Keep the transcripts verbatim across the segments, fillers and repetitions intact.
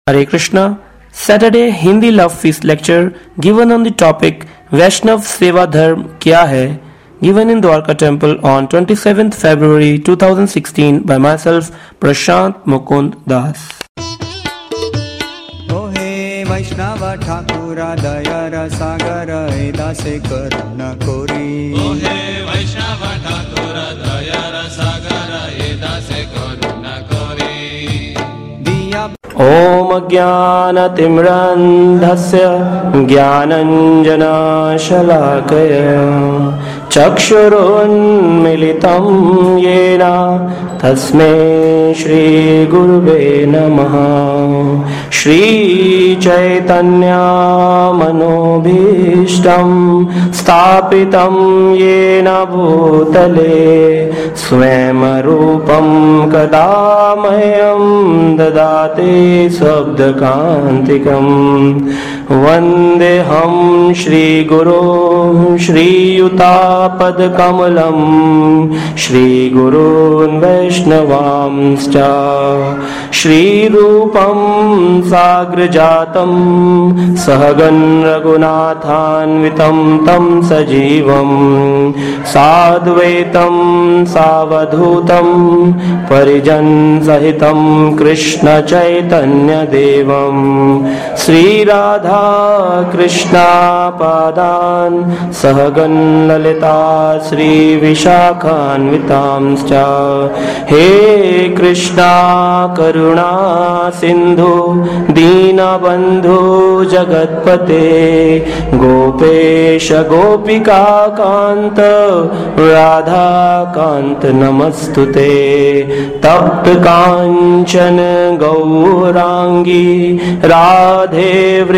Hare Krishna, Saturday Hindi Love Feast lecture given on the topic Vaishnav Seva Dharm Kya Hai, given in Dwarka Temple on twenty-seventh February twenty sixteen by myself Prashant Mukund Das. Ohe Vaishnava Thakura Dayara Sagara Edase Karuna Kori. Ohe Vaishnava Thakura Dayara Sagara Edase Karuna Kori. Om Jnanatimirandhasya Jnananjanashalakaya Chakshurunmilitam Yena Tasmai Shri Gurube Namaha. Shri Chaitanya Manobhishtam Sthapitam Yena Bhutale Swayam Rupam Kadamayam Dadate Sabdakantikam Vandeham Shri Guru Shri Yutapad Kamalam Shri Gurun Vaishnavamscha Shri Rupam Sagrajatam Sahagan Raghunathanvitam Tam Sajivam Sadvaitam Savadhutam Parijan Sahitam Krishna Chaitanya Devam Sri Radha Krishna Padan Sahagan Lalita Sri Vishakhanvitamscha. He Krishna Karuna Sindhu Dina Bandhu Jagatpate Gopesha Gopika Kanta Radha Kanta Namastute. Tapt Kanchan Gaurangi Radhe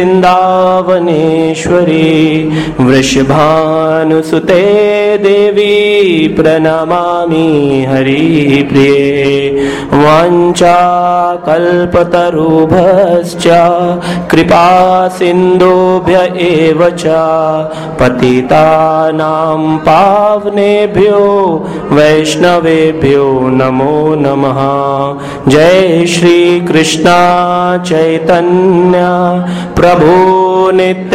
Vrindavaneshwari Vrishabhanusute Devi Pranamami Hari Priye. Vancha Kalpatarubhascha Kripa Sindhubhya Evacha Patitanam Pavnebhyo Vaishnavebhyo Namo Namaha. Jai Shri Krishna Chaitanya Prabhu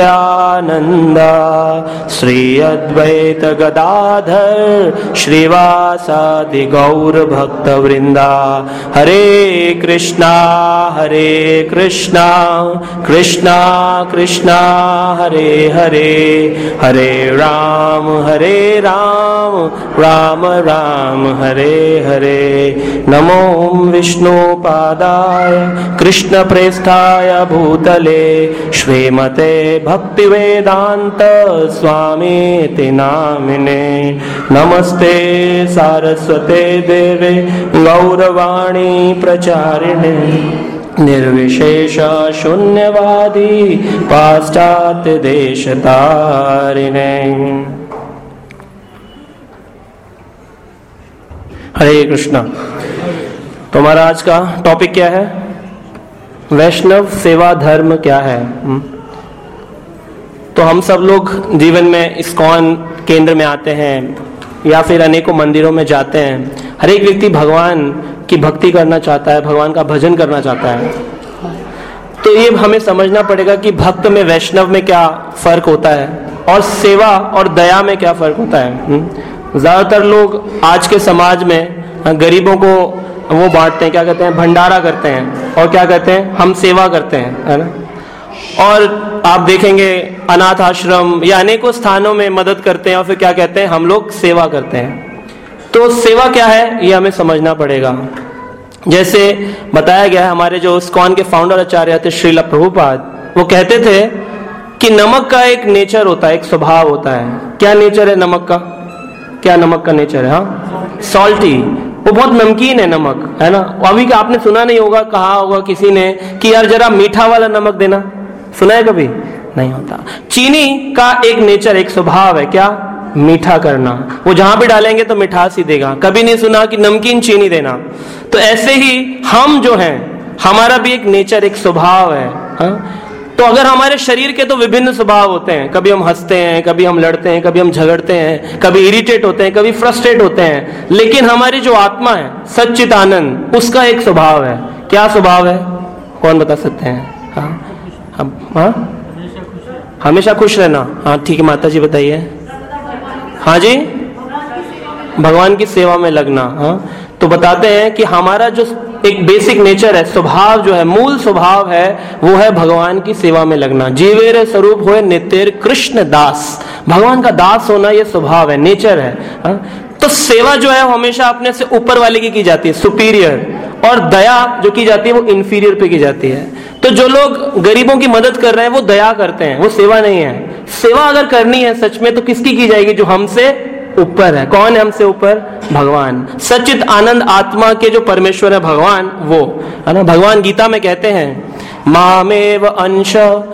Nityananda Sri Advaita Gadadhar Shrivasadi Gaur Bhakta Vrinda. Hare Krishna Hare Krishna Krishna Krishna Hare Hare Hare Ram Hare Ram Ram Ram Hare Hare. Namo Vishnu Padaya Krishna Prestaya Bhutale Shrimate Bhakti Vedanta Swami Tinamine. Namaste Saraswate Deve Gauravani Pracharine Nirvishesha Shunyavadi Paschatya Deshatarine. हरे कृष्णा. तो हमारा आज का topic क्या है? वैष्णव सेवा धर्म क्या है? तो हम सब लोग जीवन में इस्कॉन केंद्र में आते हैं या फिर अनेकों मंदिरों में जाते हैं. हर एक व्यक्ति भगवान की भक्ति करना चाहता है, भगवान का भजन करना चाहता है. तो ये हमें समझना पड़ेगा कि भक्त में वैष्णव में क्या फर्क होता है और सेवा और दया में क्या फर्क होता है. ज्यादातर लोग आज के समाज में गरीबों को वो बांटते हैं, क्या कहते हैं, भंडारा करते हैं, और क्या कहते हैं, हम सेवा करते हैं, है ना. और आप देखेंगे अनाथ आश्रम या अनेकों स्थानों में मदद करते हैं और फिर क्या कहते हैं, हम लोग सेवा करते हैं. तो सेवा क्या है ये हमें समझना पड़ेगा. जैसे बताया गया है, हमारे जो इस्कॉन के फाउंडर आचार्य थे श्रील प्रभुपाद, वो कहते थे कि नमक का एक नेचर होता है, एक स्वभाव होता है. क्या नेचर है नमक का? क्या नमक का नेचर है? हाँ, सॉल्टी. वो बहुत नमकीन है नमक, है ना. अभी का आपने सुना नहीं होगा, कहा होगा किसी ने कि यार जरा मीठा वाला नमक देना. सुना है कभी? नहीं होता. चीनी का एक नेचर, एक स्वभाव है, क्या? मीठा करना. वो जहां भी डालेंगे तो मिठास ही देगा. कभी नहीं सुना कि नमकीन चीनी देना. तो ऐसे ही हम जो हैं, हमारा भी एक नेचर, एक स्वभाव है. हाँ? तो अगर हमारे शरीर के तो विभिन्न स्वभाव होते हैं, कभी हम हंसते हैं, कभी हम लड़ते हैं, कभी हम झगड़ते हैं, कभी इरिटेट होते हैं, कभी फ्रस्ट्रेट होते हैं, लेकिन हमारी जो आत्मा है सच्चिदानंद, उसका एक स्वभाव है. क्या स्वभाव है? कौन बता सकते हैं? हाँ हम हाँ हमेशा खुश रहना। हाँ ठीक है, माता जी बताइए। हाँ जी, भगवान की सेवा में लगना। हाँ तो बताते हैं कि हमारा जो एक बेसिक नेचर है, स्वभाव जो है, मूल स्वभाव है, वो है भगवान की सेवा में लगना। जीवेर स्वरूप होए नितेर कृष्ण दास, भगवान का दास होना ये स्वभाव है, नेचर है। हा? तो सेवा जो है हमेशा अपने से ऊपर वाले की की जाती है, सुपीरियर, और दया जो की जाती है वो इंफीरियर पे की जाती है। तो जो लोग गरीबों की मदद कर रहे हैं वो दया करते हैं, वो सेवा नहीं है। सेवा अगर करनी है सच में तो किसकी की जाएगी? जो हमसे ऊपर है। कौन है हमसे ऊपर? भगवान, सच्चित आनंद आत्मा के जो परमेश्वर है भगवान, वो है ना। भगवान गीता में कहते हैं मामेव अंश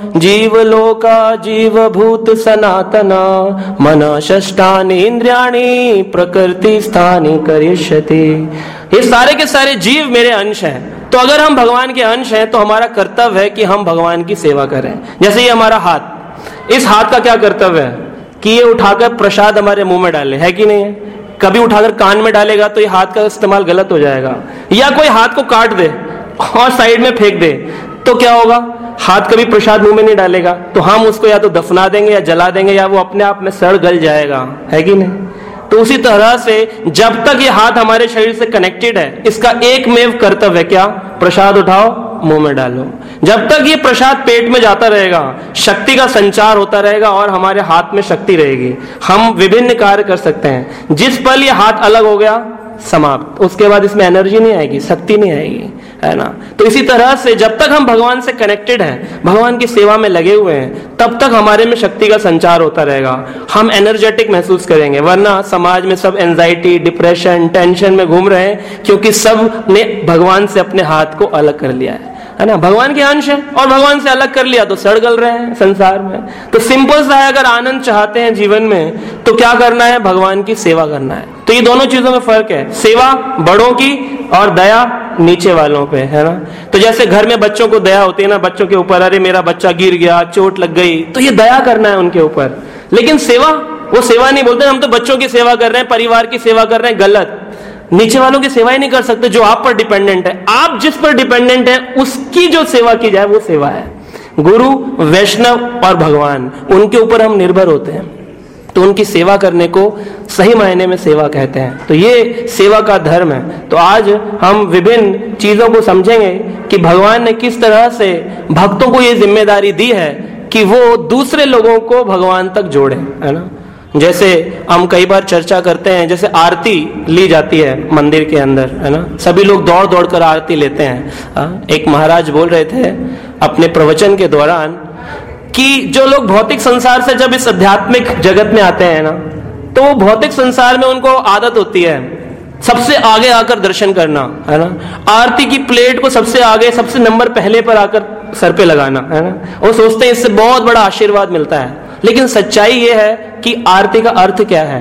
जीवलोका जीवभूत सनातन मन षष्ठानि इंद्रियाणि प्रकृति स्थानि करिष्यति। ये सारे के सारे जीव मेरे अंश हैं। तो अगर हम भगवान के अंश हैं तो हमारा कर्तव्य है कि हम भगवान की सेवा करें। जैसे ये हमारा हाथ, इस हाथ का क्या कर्तव्य है कि ये उठाकर प्रसाद हमारे मुंह में डाले, है कि नहीं है? कभी उठाकर कान में डालेगा तो ये हाथ का इस्तेमाल गलत हो जाएगा। या कोई हाथ को काट दे और साइड में फेंक दे तो क्या होगा? हाथ कभी प्रसाद मुंह में नहीं डालेगा, तो हम उसको या तो दफना देंगे या जला देंगे या वो अपने आप में सड़ गल जाएगा, है कि नहीं? तो उसी तरह से जब तक ये हाथ हमारे शरीर से कनेक्टेड है, इसका एकमेव कर्तव्य है क्या? प्रसाद उठाओ, मुंह में डालो। जब तक ये प्रसाद पेट में जाता रहेगा, शक्ति का संचार होता रहेगा और हमारे हाथ में शक्ति रहेगी, हम विभिन्न कार्य कर सकते हैं। जिस पल ये हाथ अलग हो गया, समाप्त। उसके बाद इसमें एनर्जी नहीं आएगी, शक्ति नहीं आएगी, है ना। तो इसी तरह से जब तक हम भगवान से कनेक्टेड हैं, भगवान की सेवा में लगे हुए हैं, तब तक हमारे में शक्ति का संचार होता रहेगा, हम एनर्जेटिक महसूस करेंगे। वरना समाज में सब एंजाइटी, डिप्रेशन, टेंशन में घूम रहे हैं, क्योंकि सब ने भगवान से अपने हाथ को अलग कर लिया है, है ना। भगवान के अंश है और भगवान से अलग कर लिया तो सड़ गल रहे हैं संसार में। तो सिंपल सा है, अगर आनंद चाहते हैं जीवन में तो क्या करना है? भगवान की सेवा करना है। तो ये दोनों चीजों में फर्क है, सेवा बड़ों की और दया नीचे वालों पे, है ना। तो जैसे घर में बच्चों को दया होती है ना, बच्चों के ऊपर, अरे मेरा बच्चा गिर गया, चोट लग गई, तो ये दया करना है उनके ऊपर। लेकिन सेवा, वो सेवा नहीं बोलते हम तो बच्चों की सेवा कर रहे हैं, परिवार की सेवा कर रहे हैं, गलत। नीचे वालों की सेवा ही नहीं कर सकते जो आप पर डिपेंडेंट है। आप जिस पर डिपेंडेंट है उसकी जो सेवा की जाए वो सेवा है। गुरु, वैष्णव और भगवान, उनके ऊपर हम निर्भर होते हैं, तो उनकी सेवा करने को सही मायने में सेवा कहते हैं। तो ये सेवा का धर्म है। तो आज हम विभिन्न चीजों को समझेंगे कि भगवान ने किस तरह से भक्तों को ये जिम्मेदारी दी है कि वो दूसरे लोगों को भगवान तक जोड़े, है ना। जैसे हम कई बार चर्चा करते हैं, जैसे आरती ली जाती है मंदिर के अंदर, है ना, सभी लोग दौड़ दौड़ कर आरती लेते हैं। एक महाराज बोल रहे थे अपने प्रवचन के दौरान कि जो लोग भौतिक संसार से जब इस आध्यात्मिक जगत में आते हैं ना, तो वो भौतिक संसार में उनको आदत होती है सबसे आगे आकर दर्शन करना, है ना। आरती की प्लेट को सबसे आगे, सबसे नंबर पहले पर आकर सर पे लगाना, है ना। वो सोचते हैं इससे बहुत बड़ा आशीर्वाद मिलता है। लेकिन सच्चाई ये है कि आरती का अर्थ क्या है?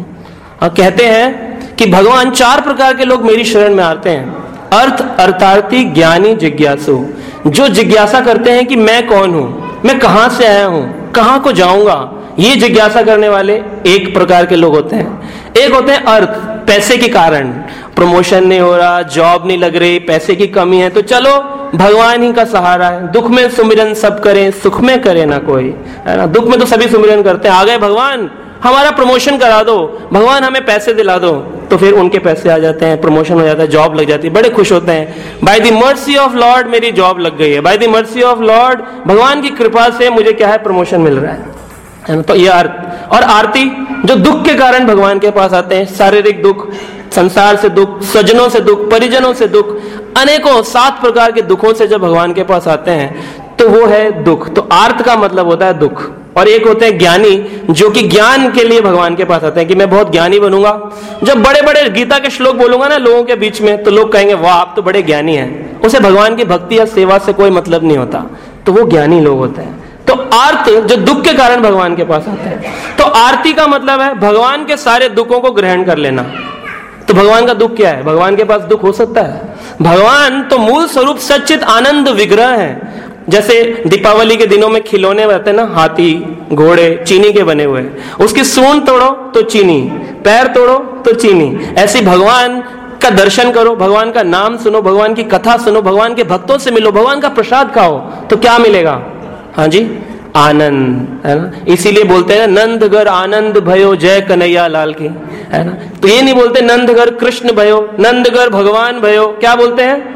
कहते हैं कि भगवान चार प्रकार के लोग मेरी शरण में आते हैं। अर्थ, अर्थार्थी, ज्ञानी, जिज्ञासु। जो जिज्ञासा करते हैं कि मैं कौन हूं, मैं कहां से आया हूं, कहां को जाऊंगा, ये जिज्ञासा करने वाले एक प्रकार के लोग होते हैं। एक होते हैं अर्थ, पैसे के कारण, प्रमोशन नहीं हो रहा, जॉब नहीं लग रही, पैसे की कमी है, तो चलो भगवान ही का सहारा है। दुख में सुमिरन सब करें, सुख में करे ना कोई, है ना। दुख में तो सभी सुमिरन करते हैं, आ गए भगवान हमारा प्रमोशन करा दो, भगवान हमें पैसे दिला दो, तो फिर उनके पैसे आ जाते हैं, प्रमोशन हो जाता है, जॉब लग जाती है, बड़े खुश होते हैं। By the mercy of lord मेरी जॉब लग गई है, by the mercy of lord, भगवान की कृपा से मुझे क्या है, प्रमोशन मिल रहा है, है ना। तो ये अर्थ। और आरती, जो दुख के कारण भगवान के पास आते हैं, शारीरिक दुख, संसार से दुख, स्वजनों से दुख, परिजनों से दुख, अनेकों सात प्रकार के दुखों से जब भगवान के पास आते हैं तो वो है दुख। तो आर्त का मतलब होता है दुख। और एक होते हैं ज्ञानी, जो कि ज्ञान के लिए भगवान के पास आते हैं कि मैं बहुत ज्ञानी बनूंगा। जब बड़े बड़े गीता के श्लोक बोलूंगा ना लोगों के बीच में, तो लोग कहेंगे वाह आप तो बड़े ज्ञानी हैं। उसे भगवान की भक्ति या सेवा से कोई मतलब नहीं होता, तो वो ज्ञानी लोग होते हैं। तो आर्त, जो दुख के कारण भगवान के पास आते हैं। तो आरती का मतलब है भगवान के सारे दुखों को ग्रहण कर लेना। तो भगवान का दुख क्या है? भगवान के पास दुख हो सकता है? भगवान तो मूल स्वरूप सच्चित आनंद विग्रह है। जैसे दीपावली के दिनों में खिलौने रहते हैं ना, हाथी, घोड़े, चीनी के बने हुए, उसकी सूंड तोड़ो तो चीनी, पैर तोड़ो तो चीनी। ऐसे भगवान का दर्शन करो, भगवान का नाम सुनो, भगवान की कथा सुनो, भगवान के भक्तों से मिलो, भगवान का प्रसाद खाओ, तो क्या मिलेगा? हाँ जी, आनंद, है ना। इसीलिए बोलते हैं ना, नंद घर आनंद भयो जय कन्हैया लाल की, है ना। तो ये नहीं बोलते नंद घर कृष्ण भयो, नंद घर भगवान भयो, क्या बोलते हैं?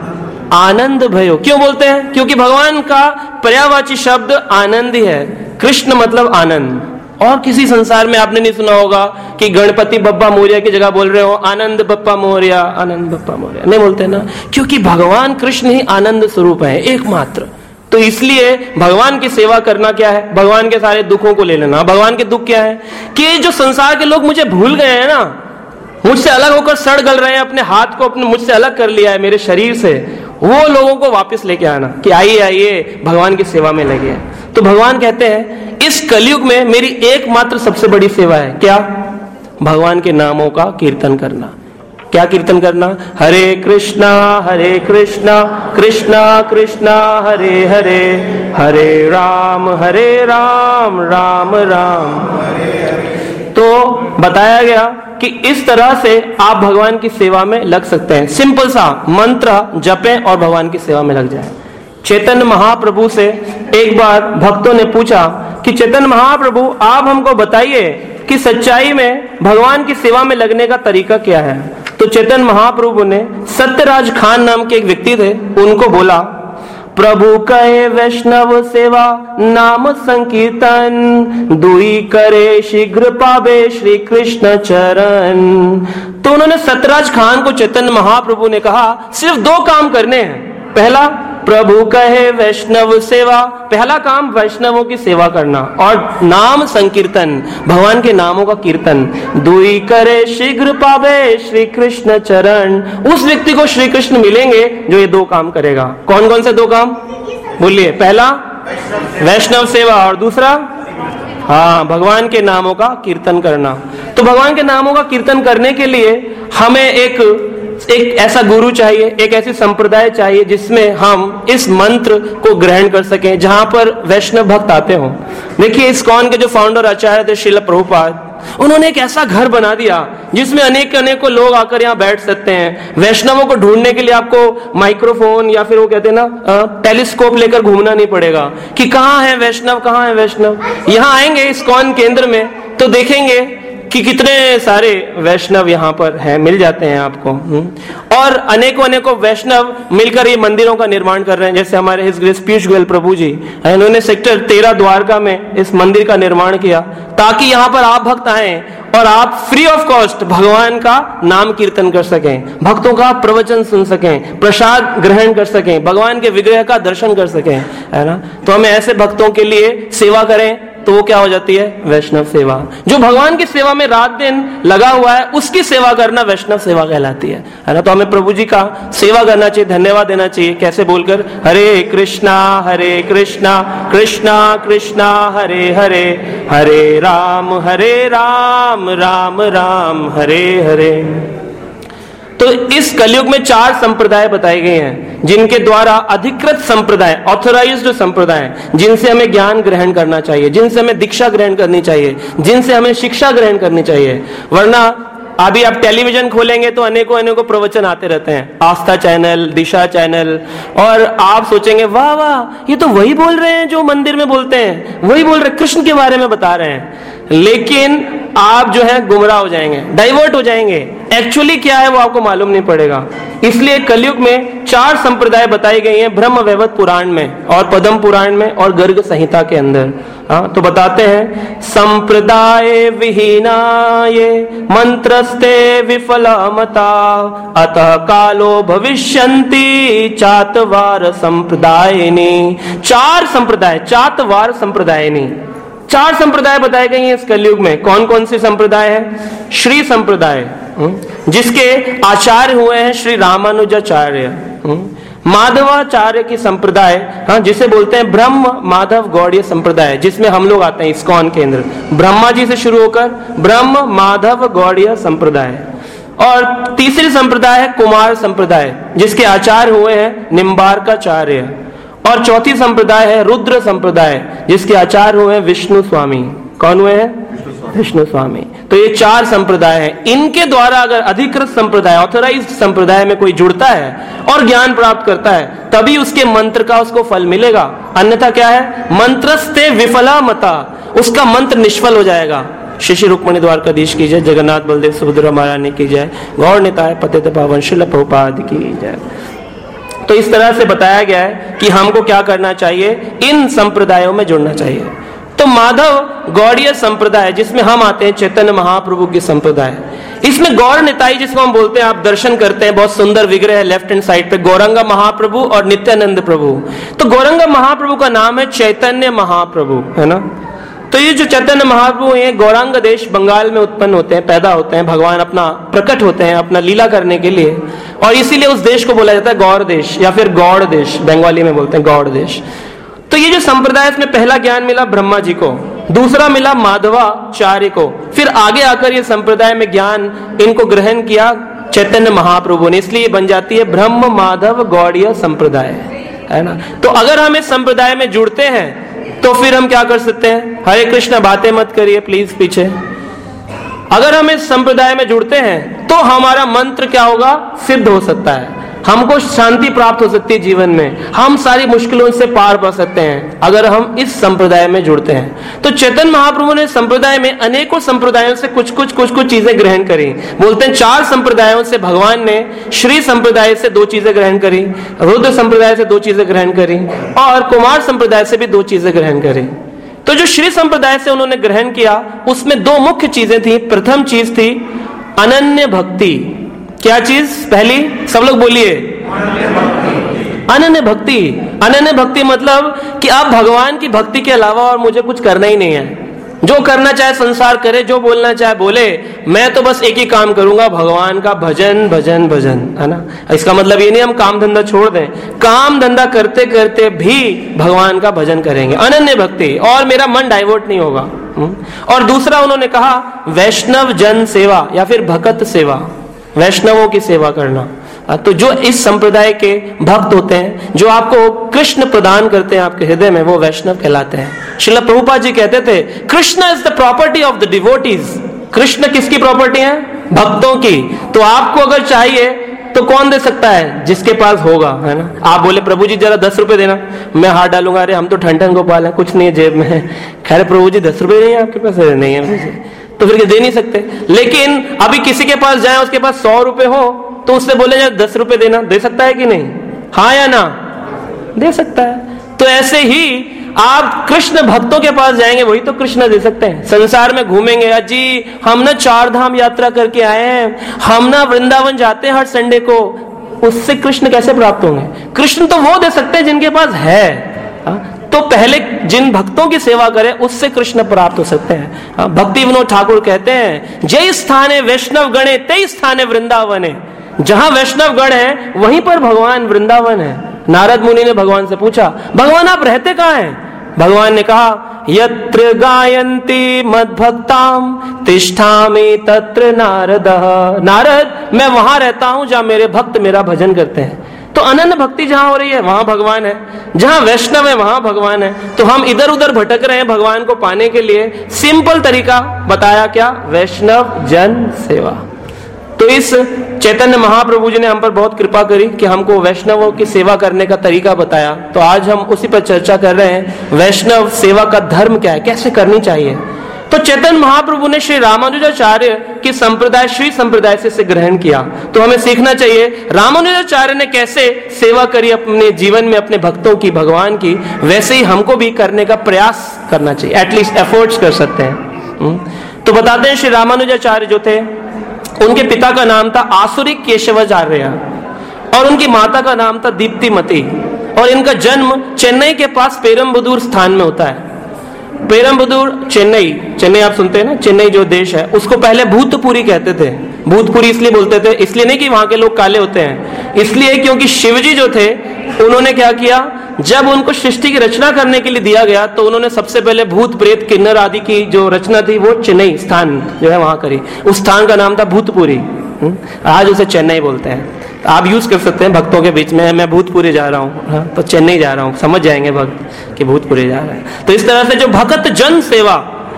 आनंद भयो। क्यों बोलते हैं? क्योंकि भगवान का पर्यायवाची शब्द आनंद ही है। कृष्ण मतलब आनंद। और किसी संसार में आपने नहीं सुना होगा कि गणपति बप्पा मोरिया की जगह बोल रहे हो आनंद बप्पा मोरिया, आनंद बप्पा मोरिया, नहीं बोलते ना, क्योंकि भगवान कृष्ण ही आनंद स्वरूप है, एकमात्र। तो इसलिए भगवान की सेवा करना क्या है? भगवान के सारे दुखों को ले लेना। भगवान के दुख क्या है? कि जो संसार के लोग मुझे भूल गए हैं ना, मुझसे अलग होकर सड़ गल रहे हैं, अपने हाथ को अपने मुझसे अलग कर लिया है मेरे शरीर से, वो लोगों को वापस लेके आना कि आइए आइए भगवान की सेवा में लगे। तो भगवान कहते हैं इस कलयुग में मेरी एकमात्र सबसे बड़ी सेवा है, क्या? भगवान के नामों का कीर्तन करना। क्या कीर्तन करना? हरे कृष्णा हरे कृष्णा कृष्णा कृष्णा हरे हरे, हरे राम हरे राम राम राम हरे हरे। तो बताया गया कि इस तरह से आप भगवान की सेवा में लग सकते हैं। सिंपल सा मंत्र जपें और भगवान की सेवा में लग जाए। चैतन्य महाप्रभु से एक बार भक्तों ने पूछा कि चैतन्य महाप्रभु आप हमको बताइए कि सच्चाई में भगवान की सेवा में लगने का तरीका क्या है। तो चैतन्य महाप्रभु ने सत्यराज खान नाम के एक व्यक्ति थे, उनको बोला, प्रभु कहे वैष्णव सेवा नाम संकीर्तन, दुई करे शीघ्र पावे श्री कृष्ण चरण। तो उन्होंने सत्यराज खान को चैतन्य महाप्रभु ने कहा सिर्फ दो काम करने हैं। पहला, प्रभु कहे वैष्णव सेवा, पहला काम वैष्णवों की सेवा करना, और नाम संकीर्तन, भगवान के नामों का कीर्तन। दुई करे शीघ्र पावे श्री कृष्ण चरण, उस व्यक्ति को श्री कृष्ण मिलेंगे जो ये दो काम करेगा। कौन कौन से दो काम बोलिए? पहला वैष्णव सेवा, और दूसरा हाँ भगवान के नामों का कीर्तन करना। तो भगवान के नामों का कीर्तन करने के लिए हमें एक एक ऐसा गुरु चाहिए, एक ऐसी संप्रदाय चाहिए जिसमें हम इस मंत्र को ग्रहण कर सकें, जहां पर वैष्णव भक्त आते हों। देखिए इस्कॉन के जो फाउंडर आचार्य थे श्रील प्रभुपाद, उन्होंने एक ऐसा घर बना दिया जिसमें अनेक अनेकों लोग आकर यहाँ बैठ सकते हैं। वैष्णवों को ढूंढने के लिए आपको माइक्रोफोन या फिर वो कहते हैं ना टेलीस्कोप लेकर घूमना नहीं पड़ेगा कि कहाँ है वैष्णव, कहाँ है वैष्णव। यहाँ आएंगे इस्कॉन केंद्र में तो देखेंगे कि कितने सारे वैष्णव यहाँ पर हैं, मिल जाते हैं आपको। और अनेकों अनेकों वैष्णव मिलकर ये मंदिरों का निर्माण कर रहे हैं। जैसे हमारे हिज ग्रेस पीयूष गोयल प्रभु जी, इन्होंने सेक्टर तेरह द्वारका में इस मंदिर का निर्माण किया ताकि यहाँ पर आप भक्त आए और आप फ्री ऑफ कॉस्ट भगवान का नाम कीर्तन कर सकें, भक्तों का प्रवचन सुन सकें, प्रसाद ग्रहण कर सकें, भगवान के विग्रह का दर्शन कर सकें, है ना। तो हमें ऐसे भक्तों के लिए सेवा करें तो वो क्या हो जाती है? वैष्णव सेवा। जो भगवान की सेवा में रात दिन लगा हुआ है उसकी सेवा करना वैष्णव सेवा कहलाती है, है ना। तो हमें प्रभु जी का सेवा करना चाहिए, धन्यवाद देना चाहिए। कैसे? बोलकर हरे कृष्णा हरे कृष्णा कृष्णा कृष्णा हरे हरे, हरे राम हरे राम राम राम हरे हरे। तो इस कलयुग में चार संप्रदाय बताए गए हैं जिनके द्वारा अधिकृत संप्रदाय, ऑथोराइज्ड संप्रदाय, जिनसे हमें ज्ञान ग्रहण करना चाहिए, जिनसे हमें दीक्षा ग्रहण करनी चाहिए, जिनसे हमें शिक्षा ग्रहण करनी चाहिए। वरना अभी आप टेलीविजन खोलेंगे तो अनेकों अनेकों प्रवचन आते रहते हैं, आस्था चैनल, दिशा चैनल, और आप सोचेंगे वाह वाह ये तो वही बोल रहे हैं जो मंदिर में बोलते हैं, वही बोल रहे, कृष्ण के बारे में बता रहे हैं। लेकिन आप जो है गुमराह हो जाएंगे, डाइवर्ट हो जाएंगे। एक्चुअली क्या है वो आपको मालूम नहीं पड़ेगा। इसलिए कलयुग में चार संप्रदाय बताई गई हैं ब्रह्म वैवर्त पुराण में और पद्म पुराण में और गर्ग संहिता के अंदर। हाँ, तो बताते हैं, संप्रदाय विहीनाय मंत्रस्ते विफलमता अतः कालो भविष्यन्ति चातवार संप्रदायिनी। चार संप्रदाय, चातवार संप्रदायिनी, चार संप्रदाय बताए गए हैं इस कलयुग में। कौन कौन से संप्रदाय है? श्री संप्रदाय, जिसके आचार्य हुए हैं श्री रामानुजाचार्य। माधवाचार्य की संप्रदाय, हाँ, जिसे बोलते हैं ब्रह्म माधव गौड़ीय संप्रदाय, जिसमें हम लोग आते हैं इस्कॉन केंद्र। ब्रह्मा जी से शुरू होकर ब्रह्म माधव गौड़ीय संप्रदाय। और तीसरी संप्रदाय है कुमार संप्रदाय, जिसके आचार्य हुए हैं निम्बार्काचार्य। और चौथी संप्रदाय है रुद्र संप्रदाय, जिसके आचार्य हुए हैं विष्णु स्वामी। कौन हुए हैं? विष्णु स्वामी। तो ये चार संप्रदाय हैं, इनके द्वारा अगर अधिकृत संप्रदाय, ऑथराइज्ड संप्रदाय में कोई जुड़ता है और ज्ञान प्राप्त करता है, तभी उसके मंत्र का उसको फल मिलेगा। अन्यथा क्या है, मंत्रस्ते विफला मता, उसका मंत्र निष्फल हो जाएगा। श्री श्री रुक्मणी द्वारकाधीश की जय, जगन्नाथ बलदेव सुभद्रा महारानी की जय, गौर निताय पतित पावन श्रील प्रभुपाद की जय। तो इस तरह से बताया गया है कि हमको क्या करना चाहिए, इन संप्रदायों में जुड़ना चाहिए। तो माधव गौड़ीय संप्रदाय जिसमें हम आते हैं, चैतन्य महाप्रभु की संप्रदाय, इसमें गौर निताई जिसको हम बोलते हैं, आप दर्शन करते हैं, बहुत सुंदर विग्रह है लेफ्ट हैंड साइड पे, गौरंगा महाप्रभु और नित्यानंद प्रभु। तो गौरंगा महाप्रभु का नाम है चैतन्य महाप्रभु, है ना। तो ये जो चैतन्य महाप्रभु हैं, गौरांग देश बंगाल में उत्पन्न होते हैं, पैदा होते हैं, भगवान अपना प्रकट होते हैं अपना लीला करने के लिए, और इसीलिए उस देश को बोला जाता है गौर देश या फिर गौड़ देश, बंगाली में बोलते हैं गौड़ देश। तो ये जो संप्रदाय, इसमें पहला ज्ञान मिला ब्रह्मा जी को, दूसरा मिला माधवाचार्य को, फिर आगे आकर ये संप्रदाय में ज्ञान इनको ग्रहण किया चैतन्य महाप्रभु ने, इसलिए बन जाती है ब्रह्म माधव गौड़ीय संप्रदाय, है ना। तो अगर हम इस संप्रदाय में जुड़ते हैं तो फिर हम क्या कर सकते हैं, हरे कृष्ण बातें मत करिए प्लीज पीछे। अगर हम इस संप्रदाय में जुड़ते हैं तो हमारा मंत्र क्या होगा, सिद्ध हो सकता है, हमको शांति प्राप्त हो सकती है जीवन में, हम सारी मुश्किलों से पार पा सकते हैं अगर हम इस संप्रदाय में जुड़ते हैं। तो चैतन्य महाप्रभु ने संप्रदाय में अनेकों संप्रदायों से कुछ कुछ कुछ कुछ चीजें ग्रहण करी। बोलते हैं चार संप्रदायों से भगवान ने श्री संप्रदाय से दो चीजें ग्रहण करी, रुद्र संप्रदाय से दो चीजें ग्रहण करी और कुमार संप्रदाय से भी दो चीजें ग्रहण करी। तो जो श्री संप्रदाय से उन्होंने ग्रहण किया उसमें दो मुख्य चीजें थी। प्रथम चीज थी अनन्य भक्ति। क्या चीज पहली, सब लोग बोलिए, अनन्य भक्ति। अनन्य भक्ति मतलब कि आप भगवान की भक्ति के अलावा और मुझे कुछ करना ही नहीं है, जो करना चाहे संसार करे, जो बोलना चाहे बोले, मैं तो बस एक ही काम करूंगा, भगवान का भजन भजन भजन, है ना। इसका मतलब ये नहीं हम काम धंधा छोड़ दें, काम धंधा करते करते भी भगवान का भजन करेंगे, अनन्य भक्ति, और मेरा मन डाइवर्ट नहीं होगा। और दूसरा उन्होंने कहा वैष्णव जन सेवा या फिर भक्त सेवा, वैष्णवों की सेवा करना। तो जो इस संप्रदाय के भक्त होते हैं, जो आपको कृष्ण प्रदान करते हैं आपके हृदय में, वो वैष्णव कहलाते हैं। श्रील प्रभुपाद जी कहते थे Krishna is the property of the devotees. Krishna किसकी प्रॉपर्टी है, भक्तों की। तो आपको अगर चाहिए तो कौन दे सकता है, जिसके पास होगा, है ना। आप बोले प्रभु जी जरा दस रुपए देना, मैं हाथ डालूंगा, अरे हम तो ठन ठन गोपाल है, कुछ नहीं है जेब में। खैर प्रभु जी दस रुपए नहीं है आपके पास, नहीं है तो फिर दे नहीं सकते। लेकिन अभी किसी के पास जाए, उसके पास सौ रुपए हो तो उससे बोले जाए दस रुपए देना, दे सकता है कि नहीं, हाँ या ना, दे सकता है। तो ऐसे ही आप कृष्ण भक्तों के पास जाएंगे, वही तो कृष्ण दे सकते हैं। संसार में घूमेंगे, अजी हम ना चार धाम यात्रा करके आए हैं, हम ना वृंदावन जाते हैं हर संडे को, उससे कृष्ण कैसे प्राप्त होंगे। कृष्ण तो वो दे सकते हैं जिनके पास है। हा? तो पहले जिन भक्तों की सेवा करें उससे कृष्ण प्राप्त हो सकते हैं। भक्ति विनोद ठाकुर कहते हैं जय स्थाने वैष्णव गणे तय स्थाने वृंदावन है। जहां वैष्णव गण है वहीं पर भगवान वृंदावन है। नारद मुनि ने भगवान से पूछा भगवान आप रहते कहाँ हैं। भगवान ने कहा यत्र गायन्ति मद्भक्ताम तिष्ठामि तत्र नारद। नारद मैं वहां रहता हूं जहां मेरे भक्त मेरा भजन करते हैं। तो अनन्य भक्ति जहां हो रही है वहां भगवान है, जहां वैष्णव है वहां भगवान है। तो हम इधर उधर भटक रहे हैं भगवान को पाने के लिए। सिंपल तरीका बताया क्या, वैष्णव जन सेवा। तो इस चैतन्य महाप्रभु जी ने हम पर बहुत कृपा करी कि हमको वैष्णवों की सेवा करने का तरीका बताया। तो आज हम उसी पर चर्चा कर रहे हैं, वैष्णव सेवा का धर्म क्या है, कैसे करनी चाहिए। तो चैतन्य महाप्रभु ने श्री रामानुजाचार्य की संप्रदाय श्री संप्रदाय से, से ग्रहण किया। तो हमें सीखना चाहिए रामानुजाचार्य ने कैसे सेवा करी अपने जीवन में अपने भक्तों की, भगवान की, वैसे ही हमको भी करने का प्रयास करना चाहिए, एटलीस्ट एफर्ट्स कर सकते हैं। तो बताते हैं श्री रामानुजाचार्य जो थे उनके पिता का नाम था आसुरिक केशवाचार्य और उनकी माता का नाम था दीप्तिमती। और इनका जन्म चेन्नई के पास पेरम्बदूर स्थान में होता है। पेरम्बदूर चेन्नई, चेन्नई आप सुनते हैं ना, चेन्नई जो देश है उसको पहले भूतपुरी कहते थे। भूतपुरी इसलिए बोलते थे, इसलिए नहीं कि वहां के लोग काले होते हैं, इसलिए क्योंकि शिवजी जो थे उन्होंने क्या किया, जब उनको सृष्टि की रचना करने के लिए दिया गया तो उन्होंने सबसे पहले भूत प्रेत किन्नर आदि की जो रचना थी वो चेन्नई स्थान जो है वहां करी। उस स्थान का नाम था भूतपुरी, आज उसे चेन्नई बोलते हैं। आप यूज कर सकते हैं भक्तों के बीच में, मैं भूतपुरी जा रहा हूँ तो चेन्नई जा रहा हूँ, समझ जाएंगे भक्त कि भूतपुरी जा रहे हैं। तो इस तरह से जो भक्त जन सेवा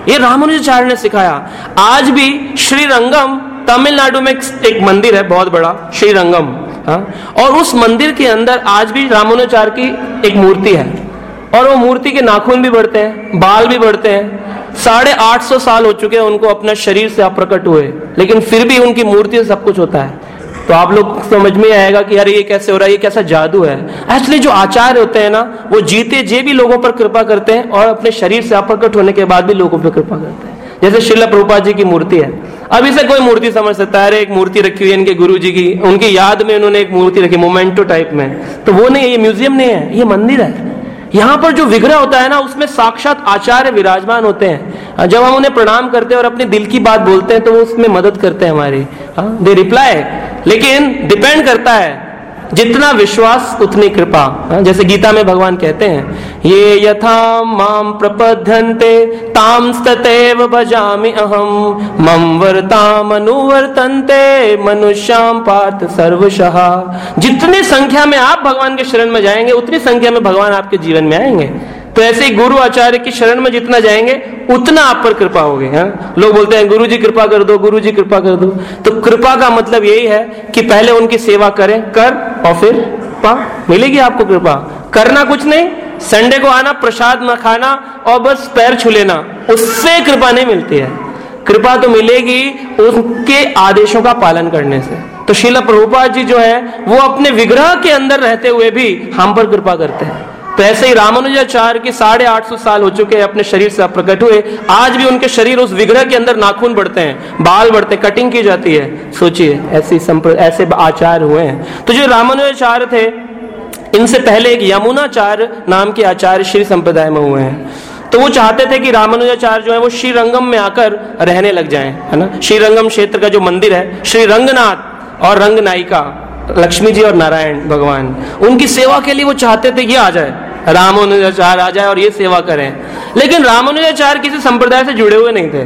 ये रामानुजाचार्य ने सिखाया। आज भी श्रीरंगम तमिलनाडु में एक मंदिर है बहुत बड़ा, श्रीरंगम, हाँ, और उस मंदिर के अंदर आज भी रामानुजाचार्य की एक मूर्ति है, और वो मूर्ति के नाखून भी बढ़ते हैं, बाल भी बढ़ते हैं। साढ़े आठ सौ साल हो चुके हैं उनको अपना शरीर से अप्रकट हुए, लेकिन फिर भी उनकी मूर्ति से सब कुछ होता है। तो आप लोग समझ में आएगा कि अरे ये कैसे हो रहा है, ये कैसा जादू है। एक्चुअली जो आचार्य होते हैं ना, वो जीते जे भी लोगों पर कृपा करते हैं और अपने शरीर से अप्रकट होने के बाद भी लोगों पर कृपा करते हैं। जैसे श्रील प्रभुपाद जी की मूर्ति है, अब इसे कोई मूर्ति समझ सकता है, अरे एक मूर्ति रखी हुई है इनके गुरु जी की, उनकी याद में उन्होंने एक मूर्ति रखी मोमेंटो टाइप में, तो वो नहीं है, ये म्यूजियम नहीं है, ये मंदिर है। यहाँ पर जो विग्रह होता है ना, उसमें साक्षात आचार्य विराजमान होते हैं। जब हम उन्हें प्रणाम करते हैं और अपने दिल की बात बोलते हैं तो वो उसमें मदद करते हैं हमारी, दे रिप्लाई। लेकिन डिपेंड करता है, जितना विश्वास उतनी कृपा। जैसे गीता में भगवान कहते हैं, ये यथा माम प्रपद्यन्ते ताम तथैव भजामि अहम मम वर्ताम अनुवर्तन्ते मनुष्याम पार्थ सर्वशः। जितनी संख्या में आप भगवान के शरण में जाएंगे उतनी संख्या में भगवान आपके जीवन में आएंगे। तो ऐसे ही गुरु आचार्य की शरण में जितना जाएंगे उतना आप पर कृपा होगी। हाँ, लोग बोलते हैं गुरु जी कृपा कर दो, गुरु जी कृपा कर दो। तो कृपा का मतलब यही है कि पहले उनकी सेवा करें, कर और फिर पा, मिलेगी आपको कृपा। करना कुछ नहीं, संडे को आना, प्रसाद न खाना और बस पैर छू लेना, उससे कृपा नहीं मिलती है। कृपा तो मिलेगी उनके आदेशों का पालन करने से। तो श्रील प्रभुपाद जी जो है वो अपने विग्रह के अंदर रहते हुए भी हम पर कृपा करते हैं। तो ऐसे ही रामानुजाचार्य के साढ़े आठ सौ साल हो चुके हैं, अपने शरीर से प्रकट हुए, आज भी उनके शरीर उस विग्रह के अंदर नाखून बढ़ते हैं, बाल बढ़ते हैं, कटिंग की जाती है। सोचिए ऐसी ऐसे आचार्य हुए हैं। तो जो रामानुजाचार्य थे, इनसे पहले एक यमुनाचार्य नाम के आचार्य श्री संप्रदाय में हुए हैं। तो वो चाहते थे कि रामानुजाचार्य जो है वो श्रीरंगम में आकर रहने लग जाएं, है ना। श्रीरंगम क्षेत्र का जो मंदिर है, श्री रंगनाथ और रंगनायिका लक्ष्मी जी और नारायण भगवान, उनकी सेवा के लिए वो चाहते थे ये आ जाए, रामानुजाचार्य आ जाए और ये सेवा करें। लेकिन रामानुजाचार्य किसी संप्रदाय से जुड़े हुए नहीं थे।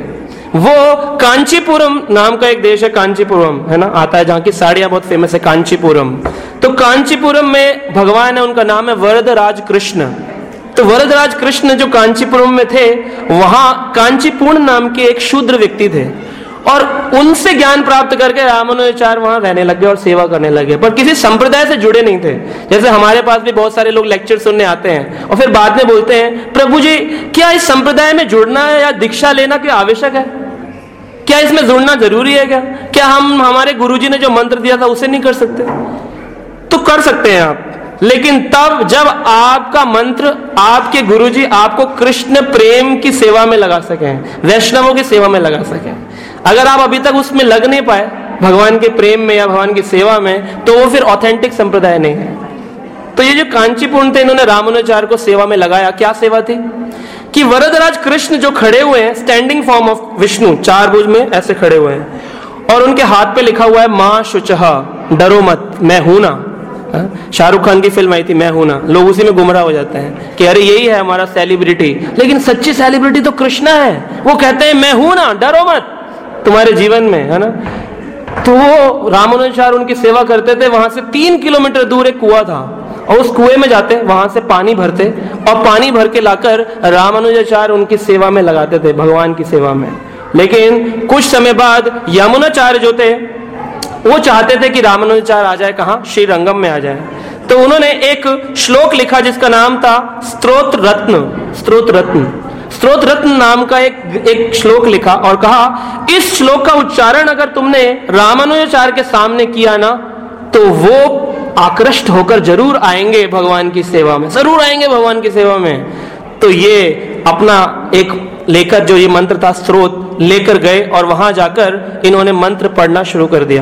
वो कांचीपुरम नाम का एक देश है, कांचीपुरम, है ना, आता है, जहाँ की साड़ियां बहुत फेमस है, कांचीपुरम। तो कांचीपुरम में भगवान है, उनका नाम है वरदराज कृष्ण। तो वरदराज कृष्ण जो कांचीपुरम में थे, वहां कांचीपूर्ण नाम के एक शूद्र व्यक्ति थे, और उनसे ज्ञान प्राप्त करके रामानुजाचार्य वहां रहने लगे और सेवा करने लगे, पर किसी संप्रदाय से जुड़े नहीं थे। जैसे हमारे पास भी बहुत सारे लोग लेक्चर सुनने आते हैं और फिर बाद में बोलते हैं, प्रभु जी क्या इस संप्रदाय में जुड़ना है या दीक्षा लेना क्या आवश्यक है, क्या इसमें जुड़ना जरूरी है, क्या क्या हम हमारे गुरुजी ने जो मंत्र दिया था उसे नहीं कर सकते? तो कर सकते हैं आप, लेकिन तब जब आपका मंत्र, आपके गुरुजी आपको कृष्ण प्रेम की सेवा में लगा सकें, वैष्णवों की सेवा में लगा सकें। अगर आप अभी तक उसमें लग नहीं पाए, भगवान के प्रेम में या भगवान की सेवा में, तो वो फिर ऑथेंटिक संप्रदाय नहीं है। तो ये जो कांचीपुरम थे, इन्होंने रामानुजाचार्य को सेवा में लगाया। क्या सेवा थी कि वरदराज कृष्ण जो खड़े हुए हैं, स्टैंडिंग फॉर्म ऑफ विष्णु, चार भुज में ऐसे खड़े हुए हैं, और उनके हाथ पे लिखा हुआ है मां शुचहा, डरो मत, मैं हूं ना। शाहरुख खान की फिल्म आई थी मैं हूं ना, लोग उसी में गुमराह हो जाते हैं कि अरे यही है हमारा सेलिब्रिटी, लेकिन सच्ची सेलिब्रिटी तो कृष्णा है। वो कहते हैं मैं हूं ना, डरो मत तुम्हारे जीवन में, है ना। तो वो रामानुजाचार्य उनकी सेवा करते थे। वहां से तीन किलोमीटर दूर एक कुआं था, और उस कुएं में जाते, वहां से पानी भरते और पानी भर के लाकर रामानुजाचार्य उनकी सेवा में लगाते थे, भगवान की सेवा में। लेकिन कुछ समय बाद यमुनाचार्य जो थे वो चाहते थे कि रामानुजाचार्य आ जाए, कहाँ, श्रीरंगम में आ जाए। तो उन्होंने एक श्लोक लिखा जिसका नाम था स्तोत्र रत्न। स्तोत्र रत्न स्तोत्र रत्न नाम का एक एक श्लोक लिखा और कहा, इस श्लोक का उच्चारण अगर तुमने रामानुजाचार्य के सामने किया ना, तो वो आकृष्ट होकर जरूर आएंगे भगवान की सेवा में, जरूर आएंगे भगवान की सेवा में। तो ये अपना एक लेकर, जो ये मंत्र था स्रोत, लेकर गए और वहां जाकर इन्होंने मंत्र पढ़ना शुरू कर दिया।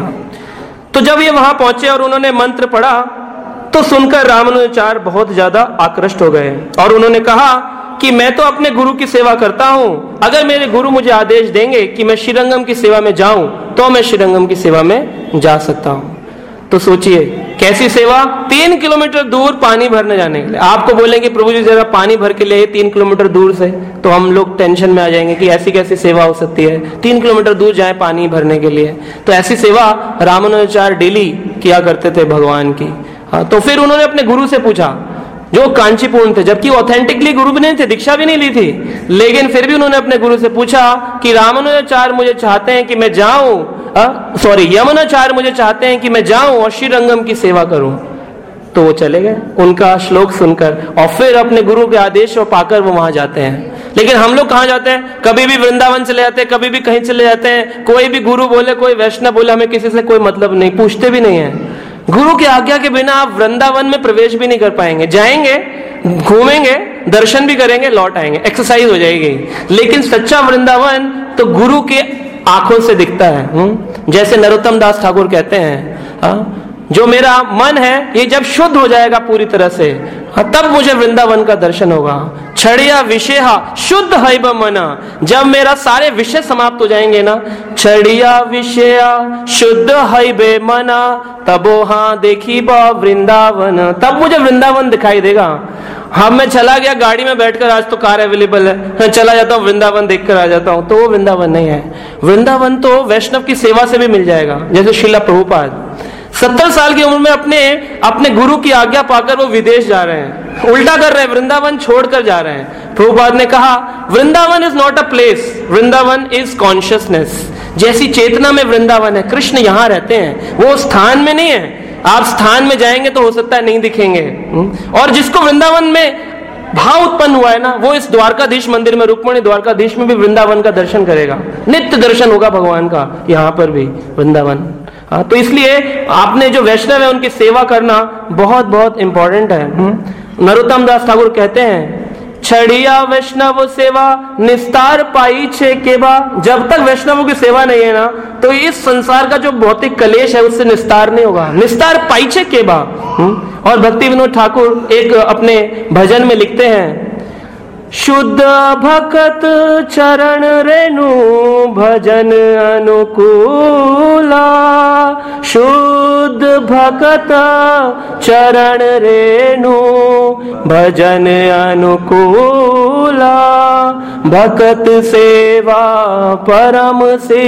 तो जब ये वहां पहुंचे और उन्होंने मंत्र पढ़ा, तो सुनकर रामानुजाचार्य बहुत ज्यादा आकृष्ट हो गए और उन्होंने कहा कि मैं तो अपने गुरु की सेवा करता हूं, अगर मेरे गुरु मुझे आदेश देंगे कि मैं श्रीरंगम की सेवा में जाऊं, तो मैं श्रीरंगम की सेवा में जा सकता हूं। तो सोचिए कैसी सेवा, तीन किलोमीटर दूर पानी भरने जाने के लिए। आपको बोलेंगे प्रभु जी जरा पानी भर के लिए तीन किलोमीटर दूर से, तो हम लोग टेंशन में आ जाएंगे कि ऐसी कैसी सेवा हो सकती है, तीन किलोमीटर दूर जाए पानी भरने के लिए। तो ऐसी सेवा रामानुजाचार्य डेली किया करते थे भगवान की। हाँ, तो फिर उन्होंने अपने गुरु से पूछा जो कांचीपुरम थे, जबकि ऑथेंटिकली गुरु भी नहीं थे, दीक्षा भी नहीं ली थी, लेकिन फिर भी उन्होंने अपने गुरु से पूछा कि रामानुजाचार्य मुझे चाहते हैं कि मैं जाऊं, सॉरी यमुनाचार्य मुझे चाहते हैं कि मैं जाऊं और श्रीरंगम की सेवा करूं। तो वो चले गए उनका श्लोक सुनकर, और फिर अपने गुरु के आदेश और पाकर वो वहां जाते हैं। लेकिन हम लोग कहां जाते हैं? कभी भी वृंदावन चले जाते हैं, कभी भी कहीं चले जाते हैं, कोई भी गुरु बोले, कोई वैष्णव बोले, हमें किसी से कोई मतलब नहीं, पूछते भी नहीं है। गुरु की आज्ञा के बिना आप वृंदावन में प्रवेश भी नहीं कर पाएंगे। जाएंगे, घूमेंगे, दर्शन भी करेंगे, लौट आएंगे, एक्सरसाइज हो जाएगी। लेकिन सच्चा वृंदावन तो गुरु के आंखों से दिखता है। हुँ? जैसे नरोत्तम दास ठाकुर कहते हैं, हा? जो मेरा मन है ये जब शुद्ध हो जाएगा पूरी तरह से, तब मुझे वृंदावन का दर्शन होगा। छड़िया विषया शुद्ध है ब मना, जब मेरा सारे विषय समाप्त हो जाएंगे ना, छड़िया विषया शुद्ध है बे मना, तबो हाँ देखी बा वृंदावन, तब मुझे वृंदावन दिखाई देगा। हाँ मैं चला गया गाड़ी में बैठकर, आज तो कार अवेलेबल है, मैं चला जाता हूँ वृंदावन देखकर आ जाता हूँ, तो वो वृंदावन नहीं है। वृंदावन तो वैष्णव की सेवा से भी मिल जाएगा। जैसे श्रीला प्रभुपाद सत्तर साल की उम्र में अपने अपने गुरु की आज्ञा पाकर वो विदेश जा रहे हैं, उल्टा कर रहे हैं, वृंदावन छोड़कर जा रहे हैं। प्रभुपाद ने कहा Vrindavan is not a place, Vrindavan is consciousness. जैसी चेतना में वृंदावन है, कृष्ण यहाँ रहते हैं, वो स्थान में नहीं है। आप स्थान में जाएंगे तो हो सकता है नहीं दिखेंगे। और जिसको वृंदावन में भाव उत्पन्न हुआ है ना, वो इस द्वारकाधीश मंदिर में, रुक्मिणी द्वारकाधीश में भी वृंदावन का दर्शन करेगा, नित्य दर्शन होगा भगवान का यहाँ पर भी वृंदावन। हाँ, तो इसलिए आपने जो वैष्णव है उनकी सेवा करना बहुत बहुत इंपॉर्टेंट है। नरोत्तम दास ठाकुर कहते हैं, छड़िया वैष्णव सेवा निस्तार पाई छे केबा, जब तक वैष्णवों की सेवा नहीं है ना, तो इस संसार का जो भौतिक कलेश है उससे निस्तार नहीं होगा। निस्तार पाई छे केबा। और भक्ति विनोद ठाकुर एक अपने भजन में लिखते हैं, शुद्ध भक्त चरण रेणु भजन अनुकूला, शुद्ध भक्त चरण रेणु भजन अनुकूला, भक्त सेवा परम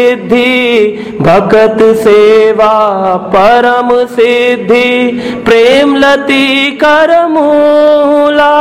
सिद्धि, भक्त सेवा परम सिद्धि, प्रेम लती कर मूला।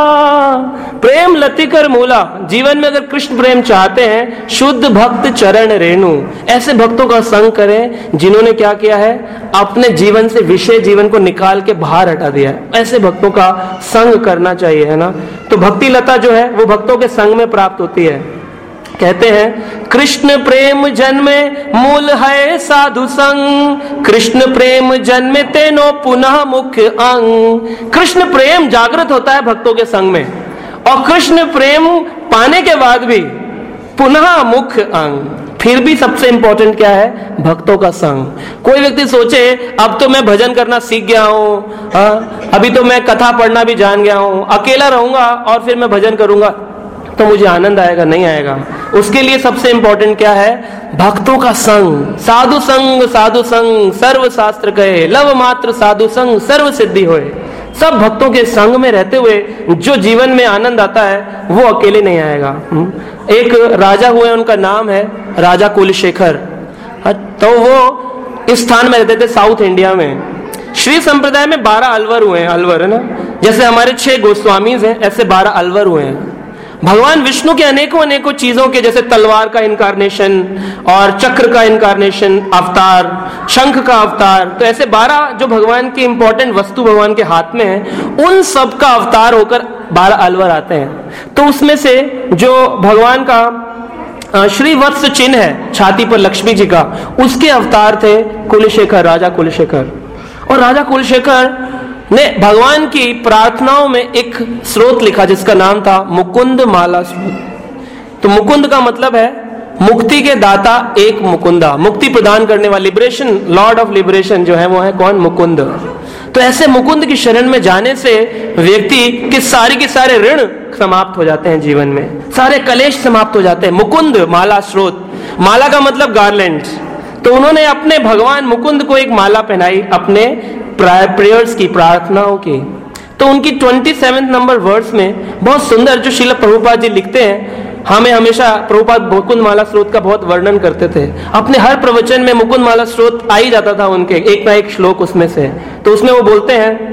प्रेम लती कर मूला, जीवन में अगर कृष्ण प्रेम चाहते हैं, शुद्ध भक्त चरण रेणु, ऐसे भक्तों का संग करें जिन्होंने क्या किया है, अपने जीवन से विषय जीवन को निकाल के बाहर हटा दिया है। ऐसे भक्तों का संग करना चाहिए, है ना। तो भक्ति लता जो है वो भक्तों के संग में प्राप्त होती है। कहते हैं, कृष्ण प्रेम जन्मे मूल है साधु संग, कृष्ण प्रेम जन्मे तेनो पुनः मुख्य अंग। कृष्ण प्रेम जागृत होता है भक्तों के संग में, और कृष्ण प्रेम पाने के बाद भी पुनः मुख्य अंग। फिर भी सबसे इंपॉर्टेंट क्या है? भक्तों का संग। कोई व्यक्ति सोचे अब तो मैं भजन करना सीख गया हूँ, अभी तो मैं कथा पढ़ना भी जान गया हूँ, अकेला रहूंगा और फिर मैं भजन करूंगा तो मुझे आनंद आएगा, नहीं आएगा। उसके लिए सबसे इंपॉर्टेंट क्या है? भक्तों का संग। साधु संग साधु संग सर्व शास्त्र कहे, लव मात्र साधु संग सर्व सिद्धि होए। सब भक्तों के संग में रहते हुए जो जीवन में आनंद आता है वो अकेले नहीं आएगा। एक राजा हुए, उनका नाम है राजा कुलशेखर। तो वो इस स्थान में रहते थे साउथ इंडिया में। श्री संप्रदाय में बारह अलवर हुए हैं, अलवर है ना, जैसे हमारे छह गोस्वामीज हैं, ऐसे बारह अलवर हुए हैं। भगवान विष्णु के अनेकों अनेकों चीजों के, जैसे तलवार का इनकारनेशन और चक्र का इनकारनेशन अवतार, शंख का अवतार, तो ऐसे बारह जो भगवान की इंपॉर्टेंट वस्तु भगवान के हाथ में है, उन सब का अवतार होकर बारह अलवर आते हैं। तो उसमें से जो भगवान का श्री वत्स चिन्ह है छाती पर लक्ष्मी जी का, उसके अवतार थे कुलशेखर, राजा कुलशेखर। और राजा कुलशेखर ने भगवान की प्रार्थनाओं में एक स्रोत लिखा जिसका नाम था मुकुंद माला स्रोत। तो मुकुंद का मतलब है मुक्ति के दाता, एक मुकुंदा, मुक्ति प्रदान करने वाला, लिबरेशन, लॉर्ड ऑफ लिबरेशन जो है वो है कौन? मुकुंद। तो ऐसे मुकुंद की शरण में जाने से व्यक्ति के सारे के सारे ऋण समाप्त हो जाते हैं, जीवन में सारे कलेश समाप्त हो जाते हैं। मुकुंद माला स्रोत, माला का मतलब गार्लैंड। तो उन्होंने अपने भगवान मुकुंद को एक माला पहनाई अपने प्रेयर्स की, प्रार्थनाओं की। तो उनकी सत्ताईस नंबर वर्ड्स में बहुत सुंदर, जो श्रील प्रभुपाद जी लिखते हैं, हमें हमेशा प्रभुपाद मुकुंद माला स्रोत का बहुत वर्णन करते थे। अपने हर प्रवचन में मुकुंद माला स्रोत आ ही जाता था उनके, एक ना एक श्लोक उसमें से। तो उसमें वो बोलते हैं,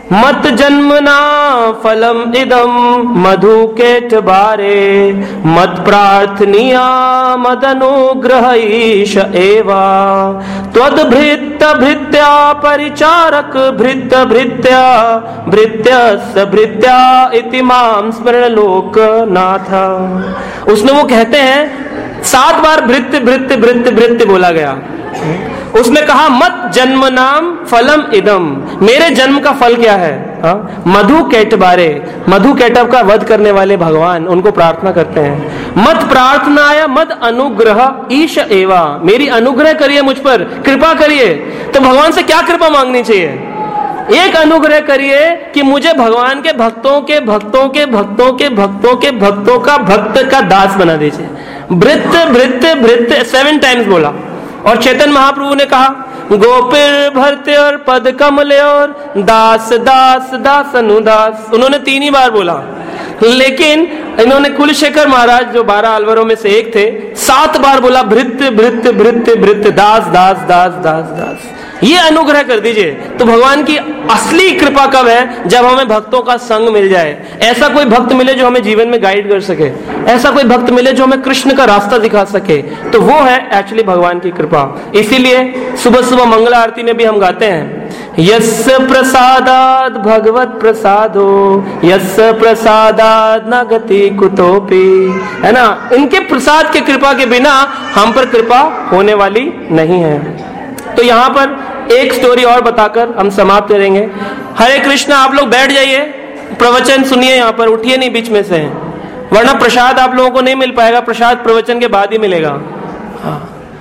मत जन्मना फलम इदम मधु केटबारे मत प्रार्थनीया मदनुग्रह ईश एवा त्वद भृत्य भृत्या परिचारक भृत्य भृत्या भृत्यस्य भृत्या इति माम स्मरण लोकनाथ। उसने वो कहते हैं सात बार भृत्य भृत्य भृत्य भृत्य बोला गया। उसने कहा मत जन्म नाम फलम इदम, मेरे जन्म का फल क्या है? हा? मधु कैटबारे, मधु कैटव का वध करने वाले भगवान, उनको प्रार्थना करते हैं। मत प्रार्थनाया मद अनुग्रह ईश एवा, मेरी अनुग्रह करिए मुझ पर, कृपा करिए। तो भगवान से क्या कृपा मांगनी चाहिए? एक अनुग्रह करिए कि मुझे भगवान के भक्तों के भक्तों के भक्तों के भक्तों के भक्तों का भक्त का दास बना दीजिए। भृत्य भृत्य भृत्य सेवन टाइम्स बोला। और चैतन्य महाप्रभु ने कहा गोपिर भरते और पद कमले और दास दास दास अनुदास, उन्होंने तीन ही बार बोला। लेकिन इन्होंने कुलशेखर महाराज जो बारह अलवरों में से एक थे, सात बार बोला भृत्य भृत्य भृत्य भृत्य दास दास दास दास दास। ये अनुग्रह कर दीजिए। तो भगवान की असली कृपा कब है? जब हमें भक्तों का संग मिल जाए। ऐसा कोई भक्त मिले जो हमें जीवन में गाइड कर सके, ऐसा कोई भक्त मिले जो हमें कृष्ण का रास्ता दिखा सके, तो वो है एक्चुअली भगवान की कृपा। इसीलिए सुबह सुबह मंगला आरती में भी हम गाते हैं यस्य प्रसादाद भगवत प्रसादो यस्य प्रसादाद न गति कुतोपि, है ना। इनके प्रसाद के कृपा के बिना हम पर कृपा होने वाली नहीं है। तो यहाँ पर एक स्टोरी और बताकर हम समाप्त करेंगे। हरे कृष्ण, आप लोग बैठ जाइए, प्रवचन सुनिए, यहाँ पर उठिए नहीं बीच में से, वरना प्रसाद आप लोगों को नहीं मिल पाएगा। प्रसाद प्रवचन के बाद ही मिलेगा। हाँ,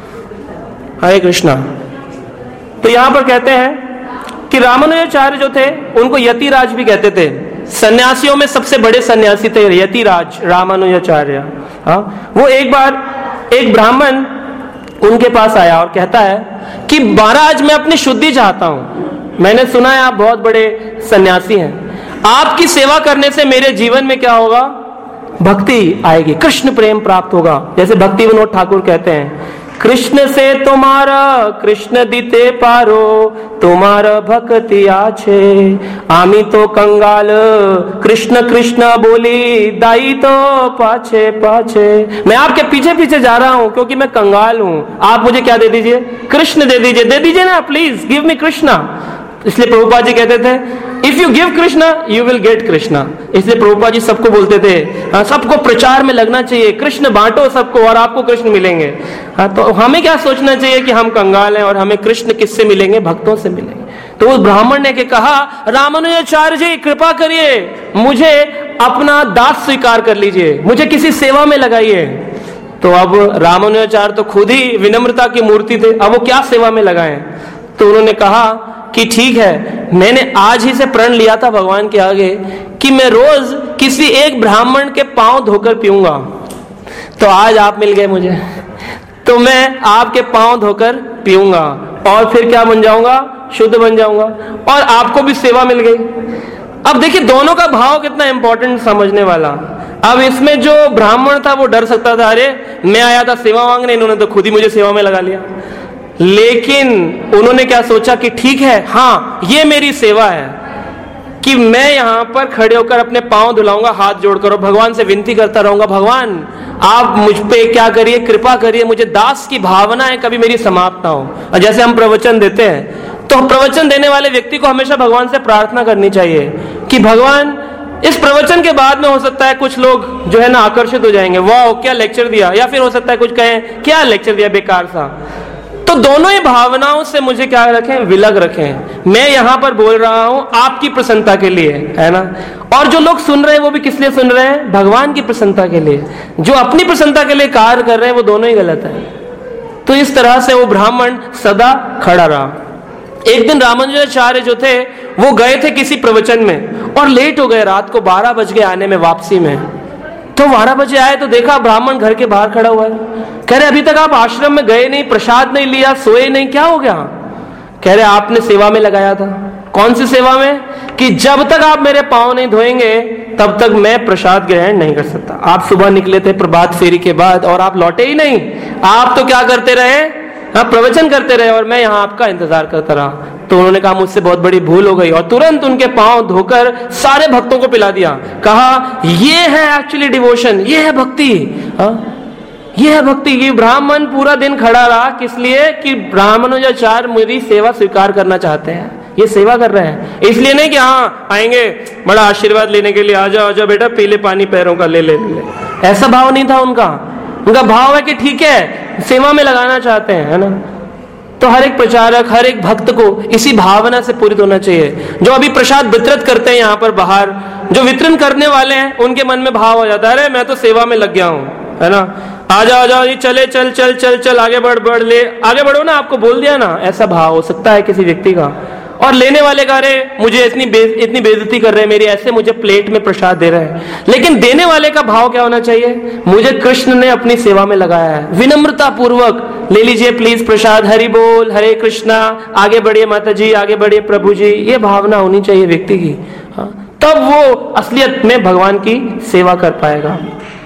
हरे कृष्णा। तो यहाँ पर कहते हैं कि रामानुजाचार्य जो थे उनको यतिराज भी कहते थे। सन्यासियों में सबसे बड़े सन्यासी थे यतिराज रामानुजाचार्य। हाँ, वो एक बार एक ब्राह्मण उनके पास आया और कहता है कि महाराज मैं अपनी शुद्धि चाहता हूं, मैंने सुना है आप बहुत बड़े सन्यासी हैं, आपकी सेवा करने से मेरे जीवन में क्या होगा? भक्ति आएगी, कृष्ण प्रेम प्राप्त होगा। जैसे भक्ति विनोद ठाकुर कहते हैं कृष्ण से तुम्हारा कृष्ण दीते पारो तुम्हारा भक्ति आछे आमी तो कंगाल कृष्ण कृष्ण बोली दाई तो पाछे पाछे। मैं आपके पीछे पीछे जा रहा हूं क्योंकि मैं कंगाल हूं। आप मुझे क्या दे दीजिए? कृष्ण दे दीजिए, दे दीजिए ना प्लीज, गिव मी कृष्णा। इसलिए प्रभुपाद जी कहते थे if you give Krishna you will get Krishna. इसलिए प्रभुपाद जी सबको बोलते थे हाँ, सबको प्रचार में लगना चाहिए, कृष्ण बांटो सबको और आपको कृष्ण मिलेंगे। हाँ, तो हमें क्या सोचना चाहिए कि हम कंगाल हैं और हमें कृष्ण किससे मिलेंगे? भक्तों से मिलेंगे। तो उस ब्राह्मण ने के कहा रामानुजाचार्य जी कृपा करिए, मुझे अपना दास स्वीकार कर लीजिए, मुझे किसी सेवा में लगाइए। तो अब रामानुजाचार्य तो खुद ही विनम्रता की मूर्ति थे, अब वो क्या सेवा में लगाएं? तो उन्होंने कहा कि ठीक है, मैंने आज ही से प्रण लिया था भगवान के आगे कि मैं रोज किसी एक ब्राह्मण के पांव धोकर पीऊंगा। तो आज आप मिल गए मुझे, तो मैं आपके पांव धोकर पीऊंगा और फिर क्या बन जाऊंगा? शुद्ध बन जाऊंगा और आपको भी सेवा मिल गई। अब देखिए दोनों का भाव कितना इंपॉर्टेंट समझने वाला। अब इसमें जो ब्राह्मण था वो डर सकता था, अरे मैं आया था सेवा मांगने, इन्होंने तो खुद ही मुझे सेवा में लगा लिया। लेकिन उन्होंने क्या सोचा कि ठीक है, हाँ ये मेरी सेवा है कि मैं यहाँ पर खड़े होकर अपने पांव धुलाऊंगा हाथ जोड़कर और भगवान से विनती करता रहूंगा, भगवान आप मुझ पे क्या करिए, कृपा करिए, मुझे दास की भावना है कभी मेरी समाप्त ना हो। और जैसे हम प्रवचन देते हैं तो प्रवचन देने वाले व्यक्ति को हमेशा भगवान से प्रार्थना करनी चाहिए कि भगवान इस प्रवचन के बाद में हो सकता है कुछ लोग जो है ना आकर्षित हो जाएंगे, वाह क्या लेक्चर दिया, या फिर हो सकता है कुछ कहें क्या लेक्चर दिया बेकार सा। तो दोनों ही भावनाओं से मुझे क्या रखें? विलग रखें। मैं यहां पर बोल रहा हूं आपकी प्रसन्नता के लिए, है ना, और जो लोग सुन रहे हैं वो भी किस लिए सुन रहे हैं? भगवान की प्रसन्नता के लिए। जो अपनी प्रसन्नता के लिए कार्य कर रहे हैं वो दोनों ही गलत है। तो इस तरह से वो ब्राह्मण सदा खड़ा रहा। एक दिन रामानुजाचार्य जो थे वो गए थे किसी प्रवचन में और लेट हो गए, रात को बारह बज गए आने में, वापसी में। तो बारह बजे आए तो देखा ब्राह्मण घर के बाहर खड़ा हुआ है। कह रहे अभी तक आप आश्रम में गए नहीं, प्रसाद नहीं लिया, सोए नहीं, क्या हो गया? कह रहे आपने सेवा में लगाया था। कौन सी सेवा में? कि जब तक आप मेरे पांव नहीं धोएंगे तब तक मैं प्रसाद ग्रहण नहीं कर सकता। आप सुबह निकले थे प्रभात फेरी के बाद और आप लौटे ही नहीं। आप तो क्या करते रहे? आप प्रवचन करते रहे और मैं यहाँ आपका इंतजार करता रहा। तो उन्होंने कहा मुझसे बहुत बड़ी भूल हो गई, और तुरंत उनके पांव धोकर सारे भक्तों को पिला दिया। कहा ये है एक्चुअली डिवोशन, ये है भक्ति। हाँ, ये है भक्ति। ये ब्राह्मण पूरा दिन खड़ा रहा, किस लिए? कि ब्राह्मणोचार्य मेरी सेवा स्वीकार करना चाहते हैं, ये सेवा कर रहे हैं। इसलिए नहीं कि हाँ आएंगे बड़ा आशीर्वाद लेने के लिए, आजा आजा बेटा पीले पानी पैरों का ले ले ले। ऐसा भाव नहीं था उनका। उनका भाव है कि ठीक है सेवा में लगाना चाहते हैं, है ना। तो हर एक प्रचारक, हर एक भक्त को इसी भावना से पूरित होना चाहिए। जो अभी प्रसाद वितरित करते हैं यहाँ पर बाहर, जो वितरण करने वाले हैं, उनके मन में भाव हो जाता है अरे मैं तो सेवा में लग गया हूँ, है ना। आ जाओ आ जाओ, ये चले चल चल चल चल आगे बढ़ बढ़ ले आगे बढ़ो ना, आपको बोल दिया ना, ऐसा भाव हो सकता है किसी व्यक्ति का। और लेने वाले कह रहे मुझे इतनी बे, इतनी बेइज्जती कर रहे हैं मेरी, ऐसे मुझे प्लेट में प्रसाद दे रहे हैं। लेकिन देने वाले का भाव क्या होना चाहिए? मुझे कृष्ण ने अपनी सेवा में लगाया है, विनम्रता पूर्वक ले लीजिए प्लीज प्रसाद, हरि बोल, हरे कृष्णा, आगे बढ़िए माता जी, आगे बढ़िए प्रभु जी, ये भावना होनी चाहिए व्यक्ति की। हाँ, तब वो असलियत में भगवान की सेवा कर पाएगा।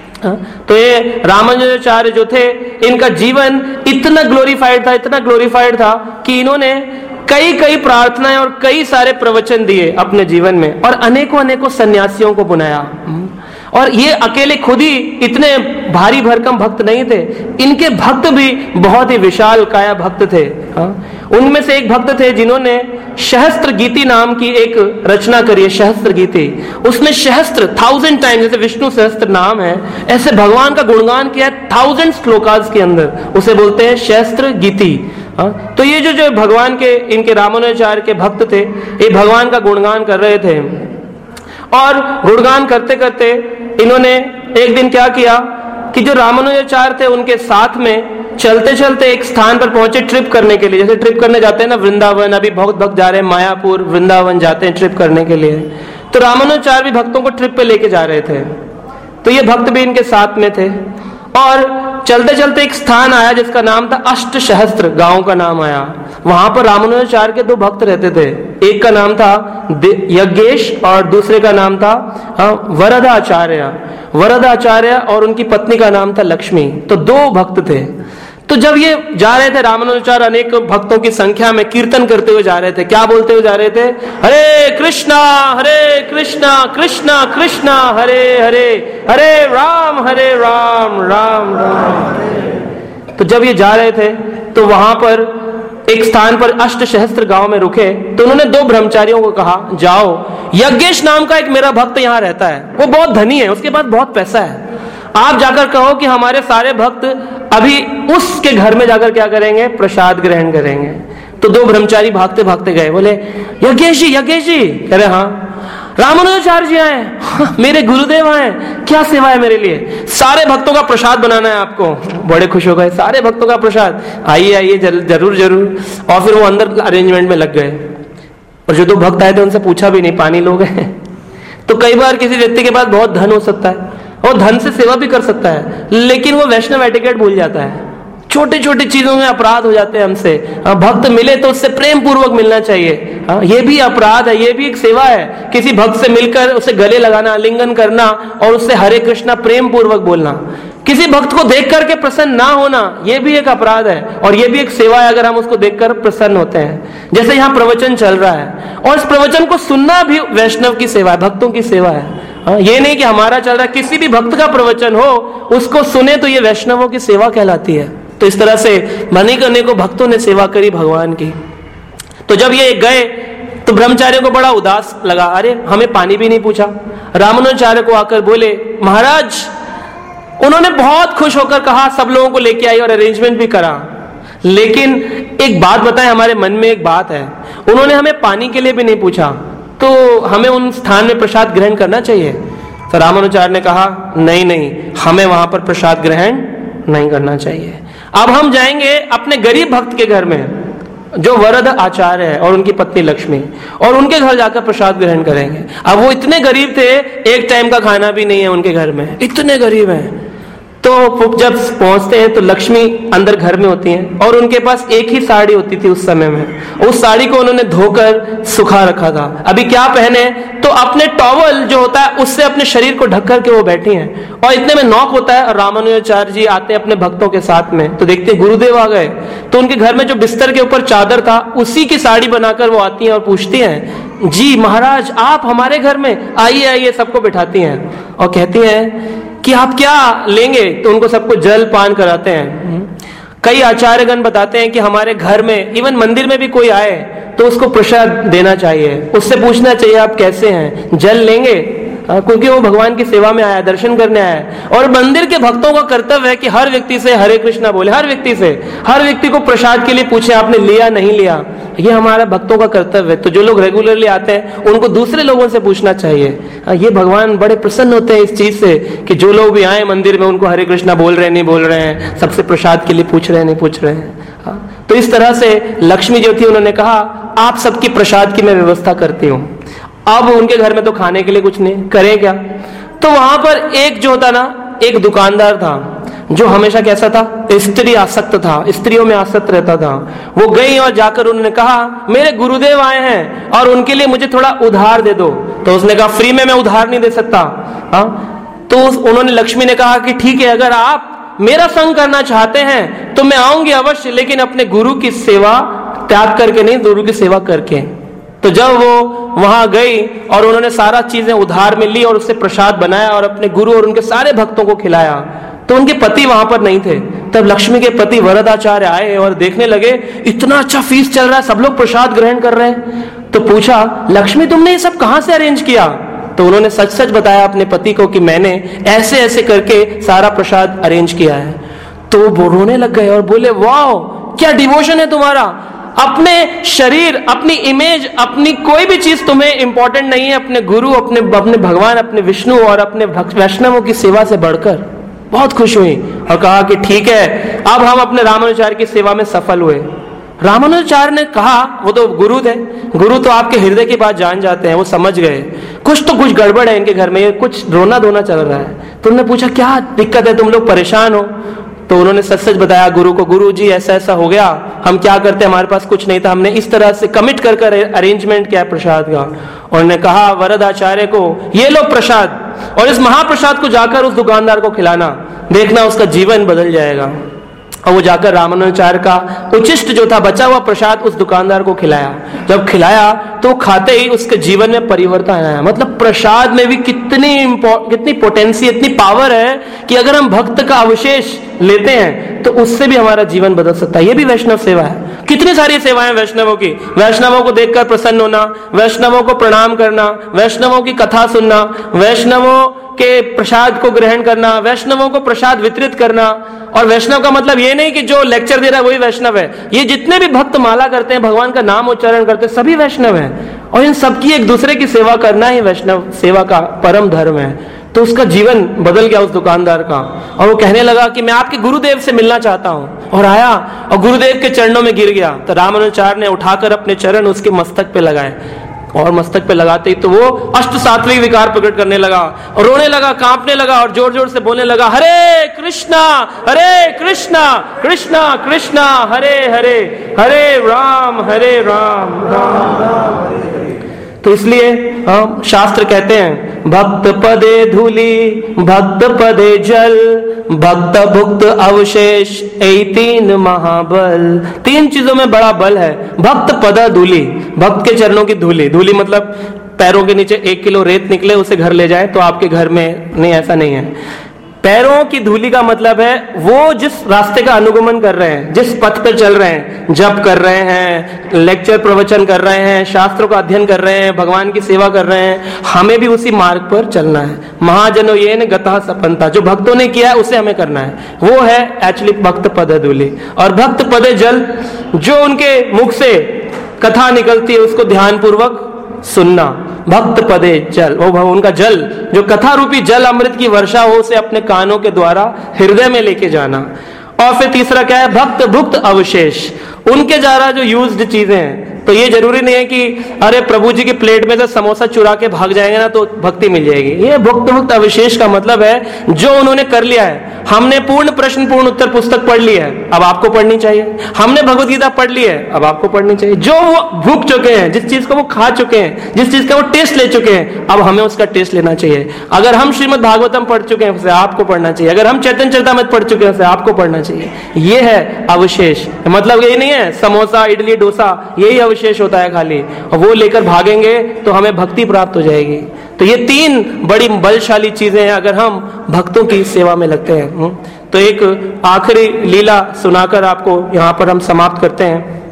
तो ये रामानुजाचार्य जो थे, इनका जीवन इतना ग्लोरीफाइड था, इतना ग्लोरीफाइड था कि इन्होंने कई कई प्रार्थनाएं और कई सारे प्रवचन दिए अपने जीवन में, और अनेकों अनेकों सन्यासियों को बुलाया। और ये अकेले खुद ही इतने भारी भरकम भक्त नहीं थे, इनके भक्त भी बहुत ही विशाल काया भक्त थे। उनमें से एक भक्त थे जिन्होंने सहस्त्र गीति नाम की एक रचना करी है, सहस्त्र गीति। उसमें सहस्त्र थाउजेंड टाइम, जैसे विष्णु सहस्त्र नाम है, ऐसे भगवान का गुणगान किया है थाउजेंड श्लोकास के अंदर, उसे बोलते हैं सहस्त्र गीति। तो ये जो जो भगवान के, इनके रामानुजाचार्य के भक्त थे, ये भगवान का गुणगान कर रहे थे। और गुणगान करते करते इन्होंने एक दिन क्या किया कि जो रामानुजाचार्य थे उनके साथ में चलते चलते एक स्थान पर पहुंचे ट्रिप करने के लिए। जैसे ट्रिप करने जाते हैं ना वृंदावन, अभी बहुत भक्त जा रहे हैं मायापुर, वृंदावन जाते हैं ट्रिप करने के लिए। तो रामानुजाचार्य भी भक्तों को ट्रिप पे लेके जा रहे थे, तो ये भक्त भी इनके साथ में थे। और चलते चलते एक स्थान आया जिसका नाम था अष्ट सहस्त्र, गांव का नाम आया। वहां पर रामानुजाचार्य के दो भक्त रहते थे, एक का नाम था यज्ञेश और दूसरे का नाम था वरदाचार्य। वरदाचार्य और उनकी पत्नी का नाम था लक्ष्मी। तो दो भक्त थे। तो जब ये जा रहे थे, रामानुजाचार्य अनेक भक्तों की संख्या में कीर्तन करते हुए जा रहे थे। क्या बोलते हुए जा रहे थे? हरे कृष्णा हरे कृष्णा कृष्णा कृष्णा हरे हरे, हरे राम हरे राम राम राम हरे। तो जब ये जा रहे थे तो वहां पर एक स्थान पर अष्ट सहस्त्र गांव में रुके। तो उन्होंने दो ब्रह्मचारियों को कहा जाओ, यज्ञेश नाम का एक मेरा भक्त यहाँ रहता है, वो बहुत धनी है, उसके पास बहुत पैसा है, आप जाकर कहो कि हमारे सारे भक्त अभी उसके घर में जाकर क्या करेंगे? प्रसाद ग्रहण करेंगे। तो दो ब्रह्मचारी भागते भागते गए, बोले यज्ञेश जी यज्ञेश जी। कह रहे हाँ रामानुजाचार्य जी आए, हाँ, मेरे गुरुदेव आए, क्या सेवा है मेरे लिए? सारे भक्तों का प्रसाद बनाना है आपको। बड़े खुश हो गए, सारे भक्तों का प्रसाद, आइए आइए जरूर जरूर। और फिर वो अंदर अरेंजमेंट में लग गए। और जो दो भक्त आए थे उनसे पूछा भी नहीं, पानी लोगे? तो कई बार किसी व्यक्ति के पास बहुत धन हो सकता है और धन से सेवा भी कर सकता है, लेकिन वो वैष्णव एटिकेट भूल जाता है। छोटी छोटी चीजों में अपराध हो जाते हैं हमसे। भक्त मिले तो उससे प्रेम पूर्वक मिलना चाहिए, ये भी अपराध है, ये भी एक सेवा है। किसी भक्त से मिलकर उसे गले लगाना, आलिंगन करना और उससे हरे कृष्णा प्रेम पूर्वक बोलना। किसी भक्त को देख करके प्रसन्न ना होना, ये भी एक अपराध है और ये भी एक सेवा है अगर हम उसको देखकर प्रसन्न होते हैं। जैसे यहाँ प्रवचन चल रहा है और इस प्रवचन को सुनना भी वैष्णव की सेवा है, भक्तों की सेवा है। ये नहीं कि हमारा चल रहा है, किसी भी भक्त का प्रवचन हो उसको सुने तो ये वैष्णवों की सेवा कहलाती है। तो इस तरह से अनेक अनेकों भक्तों ने सेवा करी भगवान की। तो जब ये गए तो ब्रह्मचार्य को बड़ा उदास लगा, अरे हमें पानी भी नहीं पूछा। रामानुजाचार्य को आकर बोले महाराज, उन्होंने बहुत खुश होकर कहा सब लोगों को लेके आई और अरेंजमेंट भी करा, लेकिन एक बात बताएं, हमारे मन में एक बात है, उन्होंने हमें पानी के लिए भी नहीं पूछा, तो हमें उन स्थान में प्रसाद ग्रहण करना चाहिए। तो रामानुजाचार्य ने कहा नहीं नहीं, हमें वहां पर प्रसाद ग्रहण नहीं करना चाहिए। अब हम जाएंगे अपने गरीब भक्त के घर में जो वरद आचार्य है और उनकी पत्नी लक्ष्मी, और उनके घर जाकर प्रसाद ग्रहण करेंगे। अब वो इतने गरीब थे, एक टाइम का खाना भी नहीं है उनके घर में, इतने गरीब हैं। तो जब पहुंचते हैं तो लक्ष्मी अंदर घर में होती हैं और उनके पास एक ही साड़ी होती थी उस समय में। उस साड़ी को उन्होंने धोकर सुखा रखा था। अभी क्या पहने, तो अपने टॉवल जो होता है उससे अपने शरीर को ढक करके वो बैठी हैं। और इतने में नॉक होता है और रामानुजाचार्य जी आते हैं अपने भक्तों के साथ में, तो देखते हैं गुरुदेव आ गए। तो उनके घर में जो बिस्तर के ऊपर चादर था उसी की साड़ी बनाकर वो आती हैं और पूछती हैं, जी महाराज आप हमारे घर में आइए आइए, सबको बिठाती हैं और कहती हैं कि आप क्या लेंगे। तो उनको सबको जल पान कराते हैं। कई आचार्यगण बताते हैं कि हमारे घर में, इवन मंदिर में भी कोई आए तो उसको प्रसाद देना चाहिए, उससे पूछना चाहिए आप कैसे हैं, जल लेंगे, क्योंकि वो भगवान की सेवा में आया, दर्शन करने आया है। और मंदिर के भक्तों का कर्तव्य है कि हर व्यक्ति से हरे कृष्णा बोले, हर व्यक्ति से, हर व्यक्ति को प्रसाद के लिए पूछे आपने लिया नहीं लिया, ये हमारा भक्तों का कर्तव्य है। तो जो लोग रेगुलरली आते हैं उनको दूसरे लोगों से पूछना चाहिए। ये भगवान बड़े प्रसन्न होते हैं इस चीज से कि जो लोग भी आए मंदिर में उनको हरे कृष्णा बोल रहे हैं नहीं बोल रहे हैं, सबसे प्रसाद के लिए पूछ रहे हैं नहीं पूछ रहे हैं। तो इस तरह से लक्ष्मी जो थी उन्होंने कहा आप सबकी प्रसाद की मैं व्यवस्था करती हूँ। अब उनके घर में तो खाने के लिए कुछ नहीं, करें क्या। तो वहां पर एक जो होता ना, एक दुकानदार था जो हमेशा कैसा था, स्त्री आसक्त था, स्त्रियों में आसक्त रहता था। वो गई और जाकर उन्होंने कहा मेरे गुरुदेव आए हैं और उनके लिए मुझे थोड़ा उधार दे दो। तो उसने कहा फ्री में मैं उधार नहीं दे सकता। हा? तो उन्होंने, लक्ष्मी ने कहा कि ठीक है, अगर आप मेरा संग करना चाहते हैं तो मैं आऊंगी अवश्य, लेकिन अपने गुरु की सेवा त्याग करके नहीं, गुरु की सेवा करके। तो जब वो वहां गई और उन्होंने सारा चीजें उधार में ली और उससे प्रसाद बनाया और अपने गुरु और उनके सारे भक्तों को खिलाया, तो उनके पति वहां पर नहीं थे। तब लक्ष्मी के पति वरदाचार्य आए और देखने लगे इतना अच्छा फीस चल रहा है, सब लोग प्रसाद ग्रहण कर रहे हैं। तो पूछा लक्ष्मी तुमने ये सब कहां से अरेंज किया। तो उन्होंने सच सच बताया अपने पति को कि मैंने ऐसे ऐसे करके सारा प्रसाद अरेंज किया है। तो वो रोने लग गए और बोले वाह क्या डिवोशन है तुम्हारा, अपने शरीर, अपनी इमेज, अपनी कोई भी चीज तुम्हें इंपॉर्टेंट नहीं है, अपने गुरु, अपने अपने भगवान, अपने विष्णु और अपने वैष्णवों की सेवा से बढ़कर। बहुत खुश हुई और कहा कि ठीक है, अब हम अपने रामानुजाचार्य की सेवा में सफल हुए। रामानुजाचार्य ने कहा, वो तो गुरु थे, गुरु तो आपके हृदय की बात जान जाते हैं, वो समझ गए कुछ तो कुछ गड़बड़ है इनके घर में, ये कुछ रोना धोना चल रहा है। तो उन्होंने पूछा क्या दिक्कत है, तुम लोग परेशान हो। तो उन्होंने सच सच बताया गुरु को, गुरु जी ऐसा ऐसा हो गया, हम क्या करते, हमारे पास कुछ नहीं था, हमने इस तरह से कमिट कर कर अरेंजमेंट किया प्रसाद का। उन्होंने कहा वरदाचार्य को ये लो प्रसाद, और इस महाप्रसाद को जाकर उस दुकानदार को खिलाना, देखना उसका जीवन बदल जाएगा। और वो जाकर रामानुजाचार्य का उचिष्ट जो था बचा हुआ प्रसाद उस दुकानदार को खिलाया। जब खिलाया तो खाते ही उसके जीवन में परिवर्तन आया। मतलब प्रसाद में भी कितनी कितनी पोटेंसी, इतनी पावर है कि अगर हम भक्त का अवशेष लेते हैं तो उससे भी हमारा जीवन बदल सकता है। ये भी वैष्णव सेवा है। कितनी सारी सेवाएं वैष्णवों की, वैष्णवों को देखकर प्रसन्न होना, वैष्णवों को प्रणाम करना, वैष्णवों की कथा सुनना, वैष्णवों के प्रसाद को ग्रहण करना, वैष्णवों को प्रसाद वितरित करना। और वैष्णव का मतलब ये नहीं कि जो लेक्चर दे रहा है वही वैष्णव है, ये जितने भी भक्त माला करते हैं, भगवान का नाम उच्चारण करते हैं, सभी वैष्णव हैं। और इन सबकी एक दूसरे की सेवा करना ही वैष्णव सेवा का परम धर्म है। तो उसका जीवन बदल गया उस दुकानदार का, और वो कहने लगा कि मैं आपके गुरुदेव से मिलना चाहता हूं। और आया और गुरुदेव के चरणों में गिर गया। तो रामानुजाचार्य ने उठाकर अपने चरण उसके मस्तक पे लगाए, और मस्तक पे लगाते ही तो वो अष्ट सात्विक विकार प्रकट करने लगा और रोने लगा, कांपने लगा और जोर जोर से बोलने लगा हरे कृष्णा हरे कृष्णा कृष्णा कृष्णा हरे हरे हरे राम हरे राम राम राम हरे हरे। तो इसलिए हम शास्त्र कहते हैं भक्त पदे धूली भक्त पदे जल भक्त भुक्त अवशेष ए तीन महाबल। तीन चीजों में बड़ा बल है। भक्त पद धूली, भक्त के चरणों की धूली, धूली मतलब पैरों के नीचे एक किलो रेत निकले उसे घर ले जाए तो आपके घर में नहीं, ऐसा नहीं है। पैरों की धूली का मतलब है वो जिस रास्ते का अनुगमन कर रहे हैं, जिस पथ पर चल रहे हैं, जप कर रहे हैं, लेक्चर प्रवचन कर रहे हैं, शास्त्रों का अध्ययन कर रहे हैं, भगवान की सेवा कर रहे हैं, हमें भी उसी मार्ग पर चलना है। महाजनो ये न गतः सपंता, जो भक्तों ने किया है उसे हमें करना है, वो है एक्चुअली भक्त पद धूली। और भक्त पद जल, जो उनके मुख से कथा निकलती है उसको ध्यान पूर्वक सुनना। भक्त पदे जल, वो उनका जल जो कथा रूपी जल अमृत की वर्षा हो, उसे अपने कानों के द्वारा हृदय में लेके जाना। और फिर तीसरा क्या है, भक्त भुक्त अवशेष, उनके द्वारा जो यूज्ड चीजें हैं। तो ये जरूरी नहीं है कि अरे प्रभु जी की प्लेट में से समोसा चुरा के भाग जाएंगे ना तो भक्ति मिल जाएगी। ये भक्त भुक्त अवशेष का मतलब है जो उन्होंने कर लिया है, हमने पूर्ण प्रश्न पूर्ण उत्तर पुस्तक पढ़ ली है, अब आपको पढ़नी चाहिए। हमने भगवत गीता पढ़ ली है, अब आपको पढ़नी चाहिए। जो वो भूख चुके हैं, जिस चीज को वो खा चुके हैं, जिस चीज का वो टेस्ट ले चुके हैं, अब हमें उसका टेस्ट लेना चाहिए। अगर हम श्रीमद् भागवतम पढ़ चुके हैं, उसे आपको पढ़ना चाहिए। अगर हम चैतन्य चरितामृत पढ़ चुके हैं, उसे आपको पढ़ना चाहिए। ये है अवशेष। मतलब यही नहीं है समोसा इडली डोसा यही अवशेष होता है खाली, और वो लेकर भागेंगे तो हमें भक्ति प्राप्त हो जाएगी। तो ये तीन बड़ी बलशाली चीजें हैं अगर हम भक्तों की सेवा में लगते हैं। तो एक आखिरी लीला सुनाकर आपको यहां पर हम समाप्त करते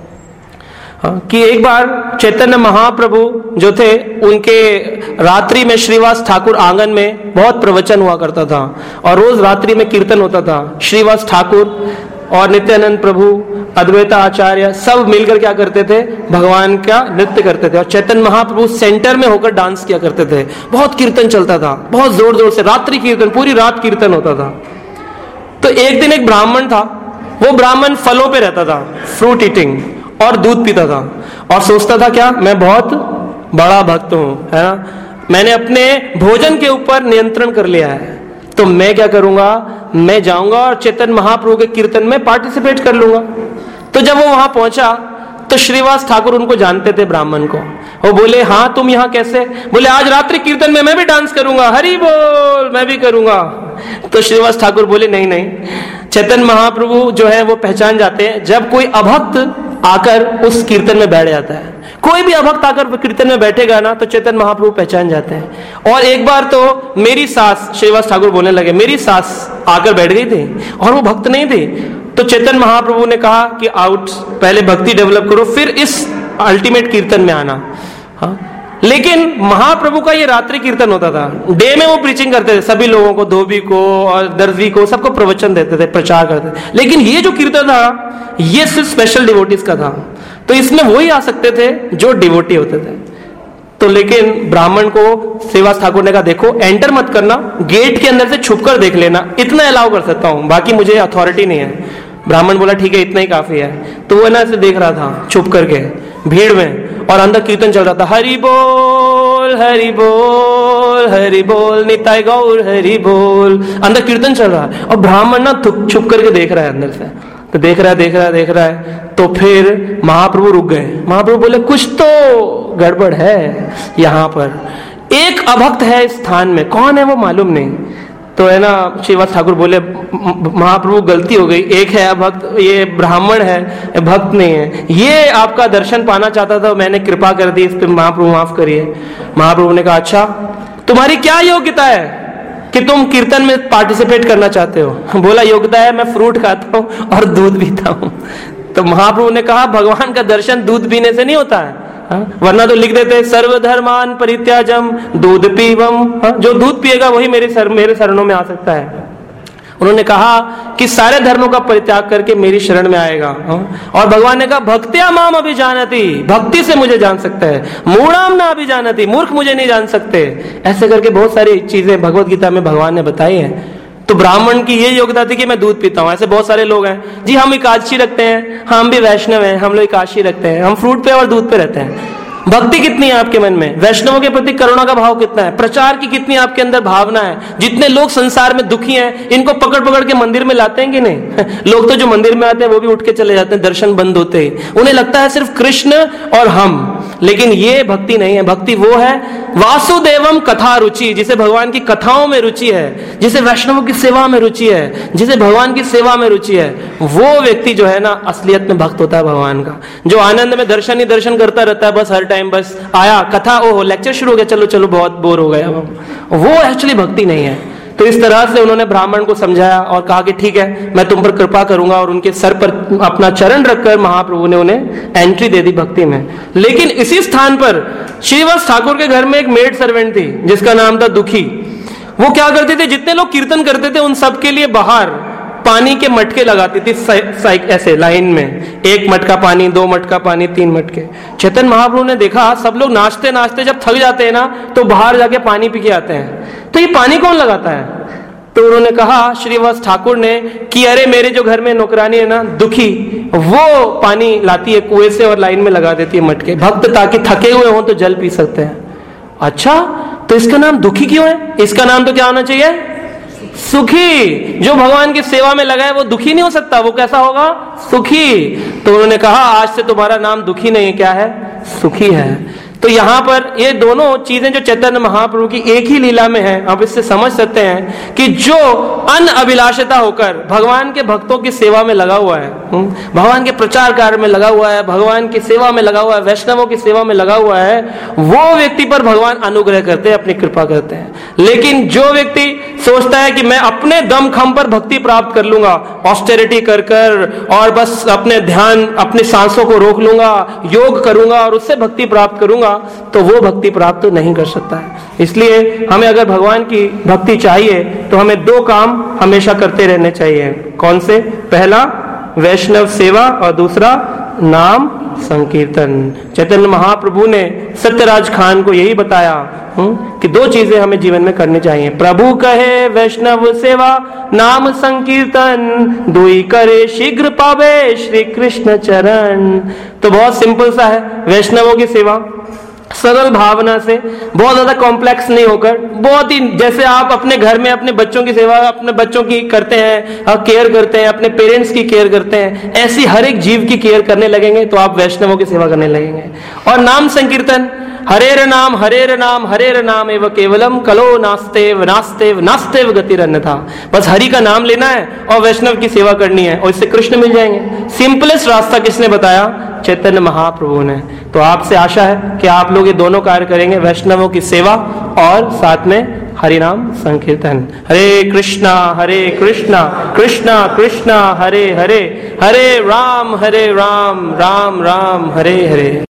हैं कि एक बार चैतन्य महाप्रभु जो थे, उनके रात्रि में श्रीवास ठाकुर आंगन में बहुत प्रवचन हुआ करता था और रोज रात्रि में कीर्तन होता था। श्रीवास ठाकुर और नित्यानंद प्रभु, अद्वैता आचार्य सब मिलकर क्या करते थे, भगवान का नृत्य करते थे। और चैतन्य महाप्रभु सेंटर में होकर डांस किया करते थे। बहुत कीर्तन चलता था, बहुत जोर जोर से, रात्रि कीर्तन, पूरी रात कीर्तन होता था। तो एक दिन एक ब्राह्मण था, वो ब्राह्मण फलों पे रहता था, फ्रूट ईटिंग, और दूध पीता था और सोचता था क्या, मैं बहुत बड़ा भक्त हूं, है ना, मैंने अपने भोजन के ऊपर नियंत्रण कर लिया है, तो मैं क्या करूंगा, मैं जाऊंगा और चैतन्य महाप्रभु के कीर्तन में पार्टिसिपेट कर लूंगा। तो जब वो वहां पहुंचा तो श्रीवास ठाकुर उनको जानते थे, ब्राह्मण को। वो बोले, हाँ तुम यहाँ कैसे? बोले, आज रात्रि कीर्तन में मैं भी डांस करूंगा, हरि बोल, मैं भी करूंगा। तो श्रीवास ठाकुर बोले, नहीं नहीं, चैतन्य महाप्रभु जो है वो पहचान जाते हैं जब कोई अभक्त आकर उस कीर्तन में बैठ जाता है। कोई भी अभक्त आकर कीर्तन में बैठेगा ना तो चैतन्य महाप्रभु पहचान जाते हैं। और एक बार तो मेरी सास, श्रीवास ठाकुर बोलने लगे, मेरी सास आकर बैठ गई थी और वो भक्त नहीं थी। तो चैतन्य महाप्रभु ने कहा कि आउट, पहले भक्ति डेवलप करो, फिर इस अल्टीमेट कीर्तन में आना। हाँ, लेकिन महाप्रभु का ये रात्रि कीर्तन होता था। डे में वो प्रीचिंग करते थे, सभी लोगों को, धोबी को और दर्जी को, सबको प्रवचन देते थे, प्रचार करते थे। लेकिन ये जो कीर्तन था ये सिर्फ स्पेशल डिवोटीज का था। तो इसमें वही आ सकते थे जो डिवोटी होते थे। तो लेकिन ब्राह्मण को श्रीवास ठाकुर ने कहा, देखो एंटर मत करना, गेट के अंदर से छुप कर देख लेना, इतना अलाउ कर सकता हूं, बाकी मुझे अथॉरिटी नहीं है। ब्राह्मण बोला, ठीक है, इतना ही काफी है। तो वो ना ऐसे देख रहा था छुप करके भीड़ में, और अंदर कीर्तन चल रहा था, हरि बोल हरि बोल हरि बोल निताय गौर हरि बोल, अंदर कीर्तन चल रहा है। और ब्राह्मण ना छुप करके देख रहा है अंदर से, तो देख रहा है देख रहा है देख रहा है। तो फिर महाप्रभु रुक गए। महाप्रभु बोले, कुछ तो गड़बड़ है यहाँ पर, एक अभक्त है इस स्थान में, कौन है वो मालूम नहीं। तो है ना, श्रीवास ठाकुर बोले, महाप्रभु गलती हो गई, एक है भक्त, ये ब्राह्मण है, भक्त नहीं है, ये आपका दर्शन पाना चाहता था, मैंने कृपा कर दी, इस पे महाप्रभु माफ करिए। महाप्रभु ने कहा, अच्छा तुम्हारी क्या योग्यता है कि तुम कीर्तन में पार्टिसिपेट करना चाहते हो? बोला, योग्यता है मैं फ्रूट खाता हूं और दूध पीता हूं। तो महाप्रभु ने कहा, भगवान का दर्शन दूध पीने से नहीं होता है, हा? वरना तो लिख देते सर्वधर्मान परित्याजम दूध पीवम, हा? जो दूध पिएगा वही मेरे सर मेरे शरणों में आ सकता है। उन्होंने कहा कि सारे धर्मों का परित्याग करके मेरी शरण में आएगा। हा? और भगवान ने कहा, भक्त्या माम अभिजानति, भक्ति से मुझे जान सकता है, मूढ़ाम ना अभिजानति, मूर्ख मुझे नहीं जान सकते। ऐसे करके बहुत सारी चीजें भगवत गीता में भगवान ने बताई है। तो ब्राह्मण की ये योग्यता थी कि मैं दूध पीता हूं। ऐसे बहुत सारे लोग हैं, जी हम एकादशी रखते हैं, हम भी वैष्णव हैं, हम लोग एकादशी रखते हैं, हम फ्रूट पे और दूध पे रहते हैं। भक्ति कितनी है आपके मन में? वैष्णवों के प्रति करुणा का भाव कितना है? प्रचार की कितनी आपके अंदर भावना है? जितने लोग संसार में दुखी हैं, इनको पकड़ पकड़ के मंदिर में लाते हैं कि नहीं? लोग तो जो मंदिर में आते हैं वो भी उठ के चले जाते हैं दर्शन बंद होते ही। उन्हें लगता है सिर्फ कृष्ण और हम, लेकिन ये भक्ति नहीं है। भक्ति वो है वासुदेवम कथा रुचि, जिसे भगवान की कथाओं में रुचि है, जिसे वैष्णवों की सेवा में रुचि है, जिसे भगवान की सेवा में रुचि है, वो व्यक्ति जो है ना असलियत में भक्त होता है भगवान का। जो आनंद में दर्शन ही दर्शन करता रहता है, बस हर टाइम बस आया कथा, ओहो लेक्चर शुरू हो गया, चलो चलो बहुत बोर हो गया, वो एक्चुअली भक्ति नहीं है। तो इस तरह से उन्होंने ब्राह्मण को समझाया और कहा कि ठीक है मैं तुम पर कृपा करूंगा, और उनके सर पर अपना चरण रखकर महाप्रभु ने उन्हें एंट्री दे दी भक्ति में। लेकिन इसी स्थान पर श्रीवास ठाकुर के घर में एक मेड सर्वेंट थी जिसका नाम था दुखी। वो क्या करते थे, जितने लोग कीर्तन करते थे उन सबके लिए बाहर पानी के मटके लगाती थी, ऐसे लाइन में, एक मटका पानी, दो मटका पानी, तीन मटके। चैतन्य महाप्रभु ने देखा सब लोग नाचते नाचते जब थक जाते हैं ना तो बाहर जाके पानी पी के आते हैं, तो ये पानी कौन लगाता है? तो उन्होंने कहा श्रीवास ठाकुर ने कि अरे मेरे जो घर में नौकरानी है ना दुखी, वो पानी लाती है कुएं से और लाइन में लगा देती है मटके, भक्त ताकि थके हुए हों तो जल पी सकते हैं। अच्छा, तो इसका नाम दुखी क्यों है? इसका नाम तो क्या होना चाहिए? सुखी। जो भगवान की सेवा में लगा है वो दुखी नहीं हो सकता, वो कैसा होगा? सुखी। तो उन्होंने कहा आज से तुम्हारा नाम दुखी नहीं, क्या है? सुखी है। तो यहां पर ये दोनों चीजें जो चैतन्य महाप्रभु की एक ही लीला में है, आप इससे समझ सकते हैं कि जो अन अभिलाषिता होकर भगवान के भक्तों की सेवा में लगा हुआ है, भगवान के प्रचार कार्य में लगा हुआ है, भगवान की सेवा में लगा हुआ है, वैष्णवों की सेवा में लगा हुआ है, वो व्यक्ति पर भगवान अनुग्रह करते हैं, अपनी कृपा करते हैं। लेकिन जो व्यक्ति सोचता है कि मैं अपने दम खम पर भक्ति प्राप्त कर लूंगा, ऑस्टेरिटी कर कर और बस अपने ध्यान, अपने सांसों को रोक लूंगा, योग करूंगा और उससे भक्ति प्राप्त करूंगा, तो वो भक्ति प्राप्त नहीं कर सकता है। इसलिए हमें अगर भगवान की भक्ति चाहिए तो हमें दो काम हमेशा करते रहने चाहिए। कौन से? पहला वैष्णव सेवा और दूसरा नाम संकीर्तन। चैतन्य महाप्रभु ने सत्यराज खान को यही बताया हुँ? कि दो चीजें हमें जीवन में करनी चाहिए। प्रभु कहे वैष्णव सेवा, नाम संकीर्तन, दुई करे शीघ्र पावे श्री कृष्ण चरण। तो बहुत सिंपल सा है वैष्णवों की सेवा, सरल भावना से, बहुत ज्यादा कॉम्प्लेक्स नहीं होकर, बहुत ही जैसे आप अपने घर में अपने बच्चों की सेवा अपने बच्चों की करते हैं, केयर करते हैं, अपने पेरेंट्स की केयर करते हैं, ऐसी हर एक जीव की केयर करने लगेंगे तो आप वैष्णवों की सेवा करने लगेंगे। और नाम संकीर्तन, हरेर नाम हरेर नाम हरेर नाम एवं केवलम कलो नास्तेव नास्तेव नास्तेव गतिरन्यथा। बस हरि का नाम लेना है और वैष्णव की सेवा करनी है और इससे कृष्ण मिल जाएंगे। सिंपलेस्ट रास्ता किसने बताया? चैतन्य महाप्रभु ने। तो आपसे आशा है कि आप लोग ये दोनों कार्य करेंगे, वैष्णवों की सेवा और साथ में हरि नाम संकीर्तन। हरे कृष्णा हरे कृष्णा कृष्णा कृष्णा हरे हरे, हरे राम हरे राम राम राम हरे हरे।